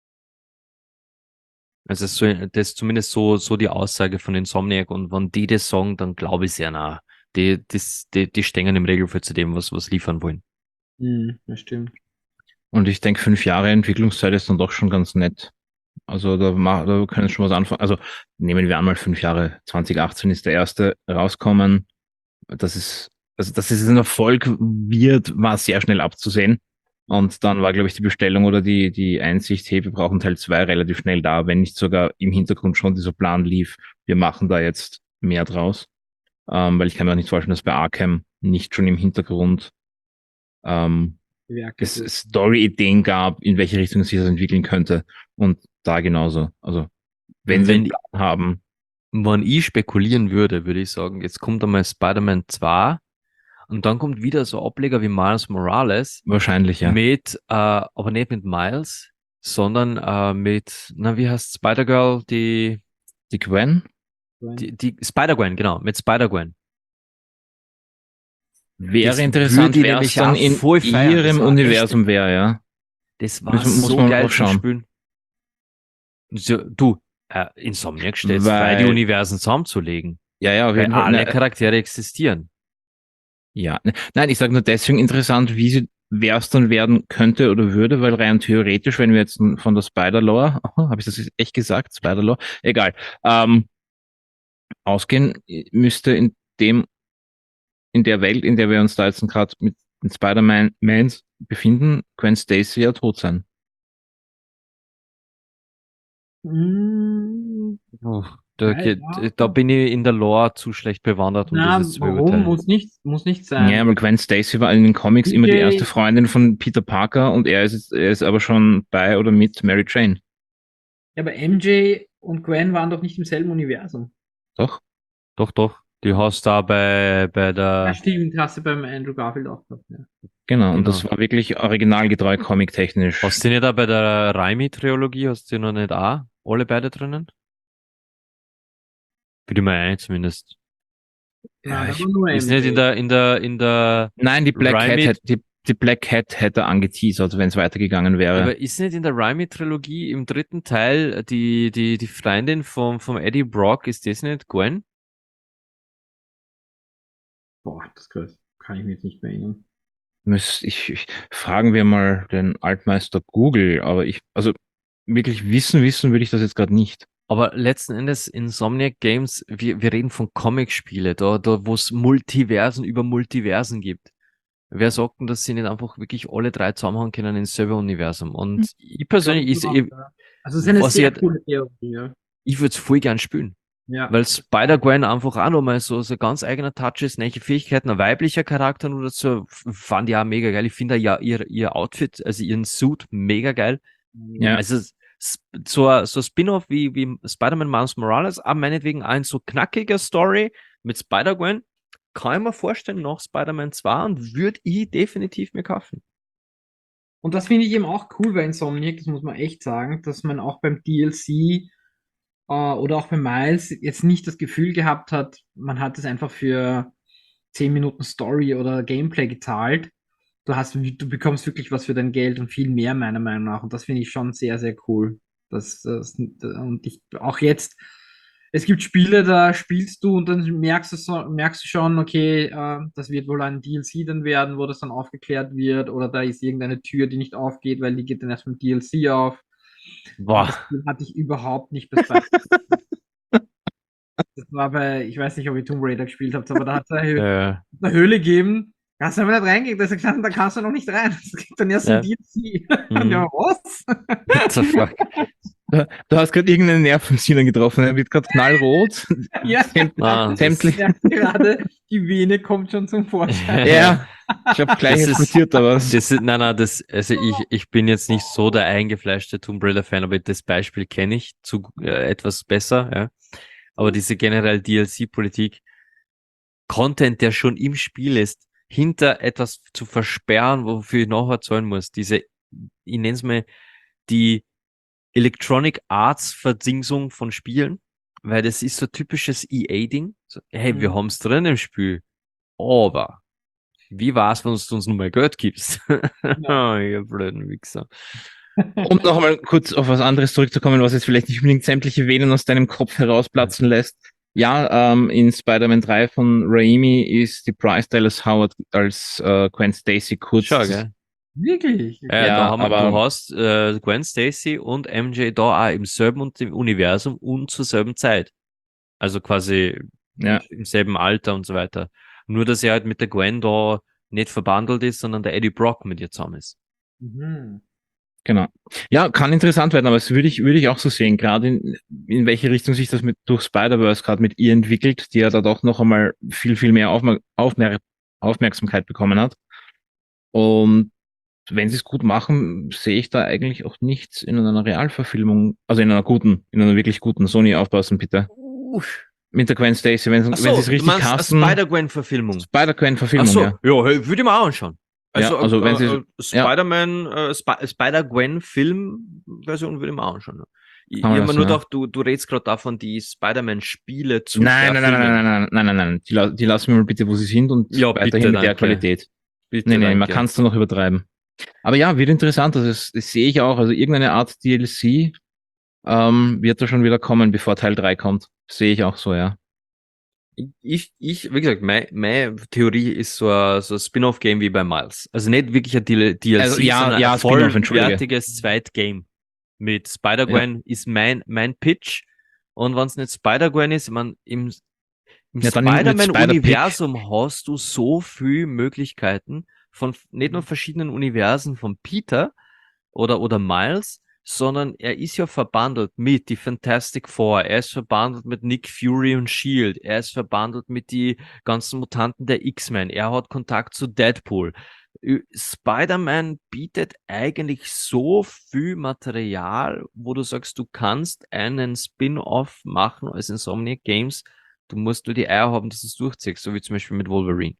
Also das ist zumindest so die Aussage von Insomniac und wenn die das sagen, dann glaube ich sehr nah. Die stehen im Regelfall zu dem, was liefern wollen. Das stimmt. Und ich denke, 5 Jahre Entwicklungszeit ist dann doch schon ganz nett. Also da können wir schon was anfangen. Also nehmen wir an mal 5 Jahre. 2018 ist der erste rauskommen. Dass es ein Erfolg wird, war sehr schnell abzusehen. Und dann war, glaube ich, die Bestellung oder die Einsicht, hey, wir brauchen Teil 2 relativ schnell da, wenn nicht sogar im Hintergrund schon dieser Plan lief. Wir machen da jetzt mehr draus. Weil ich kann mir auch nicht vorstellen, dass bei Arkham nicht schon im Hintergrund es Story-Ideen gab, in welche Richtung sich das entwickeln könnte. Und da genauso. Also, wenn sie einen Plan haben. Wenn ich spekulieren würde, würde ich sagen, jetzt kommt einmal Spider-Man 2 und dann kommt wieder so ein Ableger wie Miles Morales. Wahrscheinlich, ja. Aber nicht mit Miles, sondern wie heißt Spider-Girl, die Gwen? Die Spider-Gwen, genau, mit Spider-Gwen. Wäre interessant, wer es dann in ihrem Universum wäre, ja. Das war so geil zu spielen. Du, Insomniac stellt frei, die Universen zusammenzulegen. Ja, auf jeden Fall. Alle Charaktere existieren. Ja, nein, ich sage nur deswegen interessant, wer es dann werden könnte oder würde, weil rein theoretisch, wenn wir jetzt von der Spider-Lore, habe ich das echt gesagt, Spider-Lore, egal, ausgehen, müsste in der Welt, in der wir uns da jetzt gerade mit den Spider-Mans befinden, Gwen Stacy ja tot sein. Da bin ich in der Lore zu schlecht bewandert, um das jetzt zu beurteilen. Muss nicht sein. Ja, aber Gwen Stacy war in den Comics immer die erste Freundin von Peter Parker und er ist aber schon bei oder mit Mary Jane. Ja, aber MJ und Gwen waren doch nicht im selben Universum. Doch. Doch. Die hast du da bei der... Ja, stimmt, hast du beim Andrew Garfield auch gehabt, ja. Genau, und das war wirklich originalgetreu, comic-technisch. Hast du nicht da bei der Raimi-Trilogie, hast du noch nicht auch alle beide drinnen? Für die mal zumindest. Ja, ist nicht in der Nein, die Black Cat hätte angeteasert, wenn es weitergegangen wäre. Aber ist nicht in der Raimi-Trilogie im dritten Teil die Freundin vom Eddie Brock, ist das nicht Gwen? Boah, das kann ich mir jetzt nicht mehr erinnern. Fragen wir mal den Altmeister Google, aber also wirklich wissen würde ich das jetzt gerade nicht. Aber letzten Endes Insomniac Games, wir reden von Comic-Spiele, da wo es Multiversen über Multiversen gibt. Wer sagt denn, dass sie nicht einfach wirklich alle drei zusammenhauen können ins selbe Universum? Und ich persönlich also es ist eine sehr coole Theorie, ja. Ich würde es voll gern spielen. Ja. Weil Spider-Gwen einfach auch nochmal so ganz eigener Touch ist, neue Fähigkeiten, ein weiblicher Charakter oder so, fand ich auch mega geil. Ich finde ja ihr Outfit, also ihren Suit mega geil. Ja. Also so Spin-off wie Spider-Man Miles Morales, aber meinetwegen ein so knackiger Story mit Spider-Gwen, kann ich mir vorstellen, nach Spider-Man 2 und würde ich definitiv mir kaufen. Und das finde ich eben auch cool bei Insomniac, das muss man echt sagen, dass man auch beim DLC oder auch bei Miles jetzt nicht das Gefühl gehabt hat, man hat es einfach für 10 Minuten Story oder Gameplay gezahlt. Du bekommst wirklich was für dein Geld und viel mehr, meiner Meinung nach. Und das finde ich schon sehr, sehr cool. Und auch jetzt, es gibt Spiele, da spielst du und dann merkst du schon, okay, das wird wohl ein DLC dann werden, wo das dann aufgeklärt wird, oder da ist irgendeine Tür, die nicht aufgeht, weil die geht dann erst mit DLC auf. Boah. Das hatte ich überhaupt nicht bis bei. Das war ich weiß nicht, ob ihr Tomb Raider gespielt habt, aber da hat es eine Höhle gegeben. Da hast du aber nicht reingekriegt, da kannst du noch nicht rein. Das gibt dann erst ein DLC. Ja, was? What the fuck? Du hast gerade irgendeinen Nerv von Sinan getroffen, er wird gerade knallrot. Ja, sämtlich. Gerade die Vene kommt schon zum Vorschein. Ja, ich habe gleich explodiert da was. Ich bin jetzt nicht so der eingefleischte Tomb Raider-Fan, aber das Beispiel kenne ich etwas besser, ja. Aber diese generell DLC-Politik, Content, der schon im Spiel ist, hinter etwas zu versperren, wofür ich nachher zahlen muss, ich nenne es mal die Electronic Arts Verdingsung von Spielen, weil das ist so typisches EA-Ding. So, hey, wir haben's drin im Spiel, aber wie war's, wenn du uns nur mal Geld gibst? Ja. Ihr blöden Wichser. Um noch einmal kurz auf was anderes zurückzukommen, was jetzt vielleicht nicht unbedingt sämtliche Venen aus deinem Kopf herausplatzen lässt. Ja, in Spider-Man 3 von Raimi ist die Bryce Dallas Howard als Gwen Stacy kurz. Schau, gell? Wirklich? Ja, du hast Gwen Stacy und MJ da auch im selben Universum und zur selben Zeit. Also quasi im selben Alter und so weiter. Nur, dass er halt mit der Gwen da nicht verbandelt ist, sondern der Eddie Brock mit ihr zusammen ist. Mhm. Genau. Ja, kann interessant werden, aber das würde ich auch so sehen, gerade in welche Richtung sich das durch Spider-Verse gerade mit ihr entwickelt, die ja da doch noch einmal viel, viel mehr Aufmerksamkeit bekommen hat. Und wenn sie es gut machen, sehe ich da eigentlich auch nichts in einer Realverfilmung, also in einer wirklich guten. Sony, aufpassen, bitte. Mit der Gwen Stacy, wenn sie es Du richtig meinst eine casten, Spider-Gwen-Verfilmung? Spider-Gwen-Verfilmung, ja. Ja, hey, würde ich mir auch anschauen. Ja, Also also wenn sie, ja, Spider-Man, Spider-Gwen-Film-Version würde ich mir auch anschauen. Ja. Ich kann man habe mir lassen, nur ja. gedacht, du redest gerade davon, die Spider-Man-Spiele zu Nein, nein, nein, nein, verfilmen. nein, nein, nein, nein. Die lassen wir mal bitte, wo sie sind und Ja, weiterhin bitte, mit der danke. Qualität. Bitte, Nee, nee, man danke. kann es da noch übertreiben. Aber ja, wird interessant. Also das sehe ich auch. Also irgendeine Art DLC wird da schon wieder kommen, bevor Teil 3 kommt. Sehe ich auch so, ja. Wie gesagt, meine Theorie ist so ein Spin-off-Game wie bei Miles. Also nicht wirklich ein DLC, Also ja, sondern ein ja, Spin-off, entschuldige. vollwertiges Zweitgame. Mit Ja, Spider-Gwen ist mein Pitch. Und wenn es nicht Spider-Gwen ist, im ja dann nimmt mit Spider-Pig. Spider-Man-Universum hast du so viele Möglichkeiten von nicht nur verschiedenen Universen von Peter oder Miles, sondern er ist ja verbandelt mit die Fantastic Four, er ist verbandelt mit Nick Fury und Shield, er ist verbandelt mit die ganzen Mutanten der X-Men, er hat Kontakt zu Deadpool. Spider-Man bietet eigentlich so viel Material, wo du sagst, du kannst einen Spin-off machen als Insomniac Games. Du musst nur die Eier haben, dass du es durchziehst, so wie zum Beispiel mit Wolverine.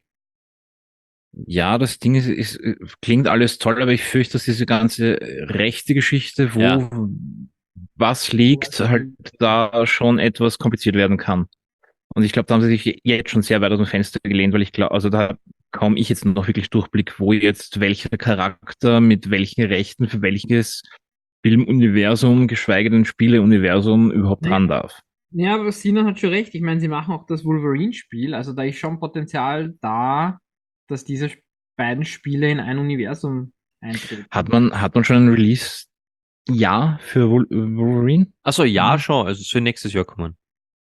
Ja, das Ding klingt alles toll, aber ich fürchte, dass diese ganze rechte Geschichte, Ja. wo was liegt, halt da schon etwas kompliziert werden kann. Und ich glaube, da haben sie sich jetzt schon sehr weit aus dem Fenster gelehnt, weil ich glaube, also da kaum ich jetzt noch wirklich Durchblick, wo jetzt welcher Charakter mit welchen Rechten für welches Filmuniversum, geschweige denn Spieleuniversum überhaupt Nee. ran darf. Ja, aber Sina hat schon recht. Ich meine, sie machen auch das Wolverine-Spiel. Also da ist schon Potenzial da, dass diese beiden Spiele in ein Universum eintreten. Hat man schon ein Release-Jahr für Wolverine? Achso, ja, Mhm. schon. Also es soll nächstes Jahr kommen.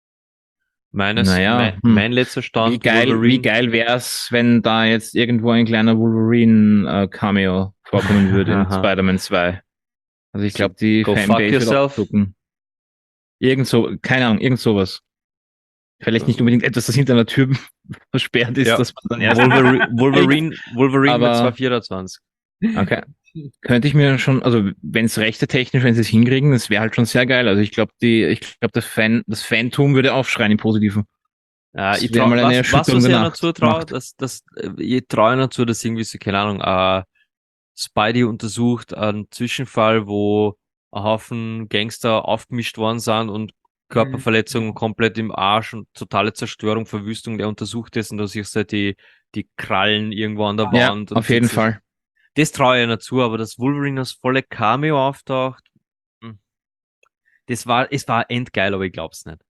Naja, Mein letzter Wie Stand, wie Wolverine. geil wär's, wenn da jetzt irgendwo ein kleiner Wolverine-Cameo vorkommen würde in Aha. Spider-Man 2. Also ich glaube, die Go fuck Fanbase wird auch yourself. zucken. Irgend so, keine Ahnung, irgend sowas. Vielleicht nicht unbedingt etwas, das hinter einer Tür versperrt ist, Ja. dass man dann erst. Wolverine wird Aber 2024. okay. Könnte ich mir schon, also wenn es rechte technisch, wenn sie es hinkriegen, das wäre halt schon sehr geil. Also ich glaube, das Fantum würde aufschreien im Positiven. Das wäre mal eine Erschütterung Was der ich einer zutraue, Macht. ich traue ihnen zu, dass irgendwie so, keine Ahnung, Spidey untersucht einen Zwischenfall, wo ein Haufen Gangster aufgemischt worden sind und Körperverletzungen komplett im Arsch und totale Zerstörung, Verwüstung, der untersucht ist und da siehst du halt die Krallen irgendwo an der Ja, Wand. auf jeden Fall. Das traue ich ihnen zu, aber dass Wolverine als volle Cameo auftaucht, hm, es war endgeil, aber ich glaub's nicht.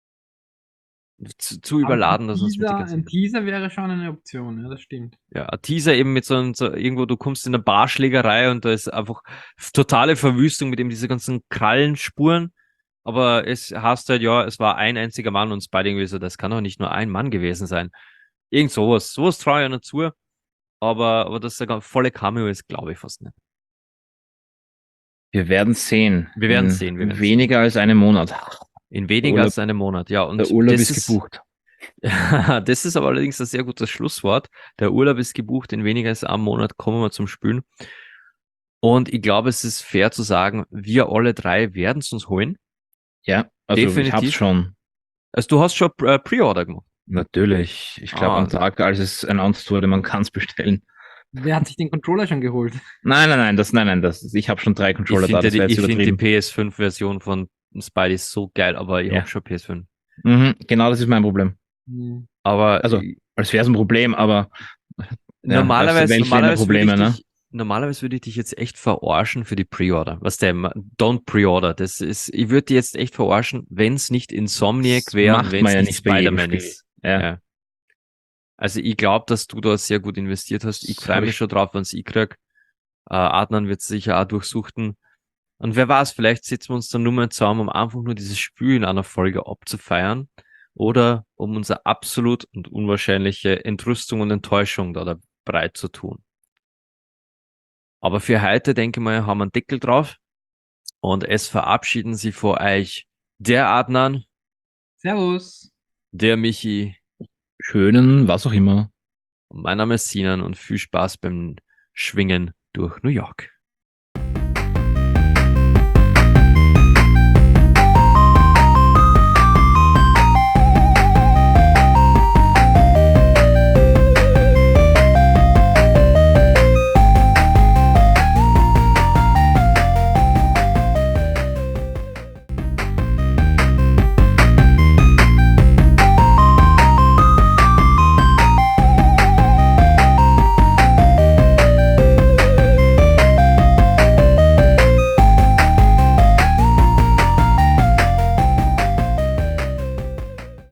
Zu Aber überladen, dass uns mit die Ein ganzen. Teaser wäre schon eine Option, ja, das stimmt. Ja, ein Teaser eben mit so irgendwo, du kommst in eine Barschlägerei und da ist einfach totale Verwüstung mit eben diese ganzen Krallenspuren. Aber es heißt halt, ja, es war ein einziger Mann und Spidey irgendwie so, das kann doch nicht nur ein Mann gewesen sein. Irgend sowas. Sowas traue ich ihnen zu. Aber dass der volle Cameo ist, glaube ich fast nicht. Wir werden sehen. Wir werden In sehen, wir werden sehen. weniger als einem Monat. In weniger als einem Monat, ja. Der Und Urlaub das ist ist, gebucht. das ist aber allerdings ein sehr gutes Schlusswort. Der Urlaub ist gebucht, in weniger als einem Monat kommen wir zum Spülen. Und ich glaube, es ist fair zu sagen, wir alle drei werden es uns holen. Ja, also ich hab's Definitiv. schon. Also du hast schon Pre-Order gemacht. Natürlich. Ich glaube, am Tag, als es announced wurde, man kann es bestellen. Wer hat sich den Controller schon geholt? Nein, ich habe schon 3 Controller da, das wäre jetzt Ich finde die übertrieben. PS5-Version von Spidey so geil, aber ich Ja. habe schon PS5. Mhm, genau, das ist mein Problem. Hm. Aber Also, als wäre es ein Problem, aber normalerweise, Probleme, ne? Normalerweise würde ich dich jetzt echt verarschen für die Pre-Order. Was der, don't Pre-Order. Das ist, ich würde dich jetzt echt verarschen, wenn es nicht Insomniac Das wäre und macht wenn man es ja nicht nicht bei jedem Spider-Man Spiel. ist. Ja. Ja. Also ich glaube, dass du da sehr gut investiert hast. Ich Das freue hab mich ich- schon drauf, wenn es ich krieg. Adnan wird sicher auch durchsuchten. Und wer weiß, vielleicht setzen wir uns dann nur mal zusammen, um einfach nur dieses Spiel in einer Folge abzufeiern. Oder um unsere absolut und unwahrscheinliche Entrüstung und Enttäuschung da breit zu tun. Aber für heute, denke ich mal, haben wir einen Deckel drauf. Und es verabschieden sich vor euch der Adnan, Servus. der Michi Schönen, was auch immer. und mein Name ist Sinan und viel Spaß beim Schwingen durch New York.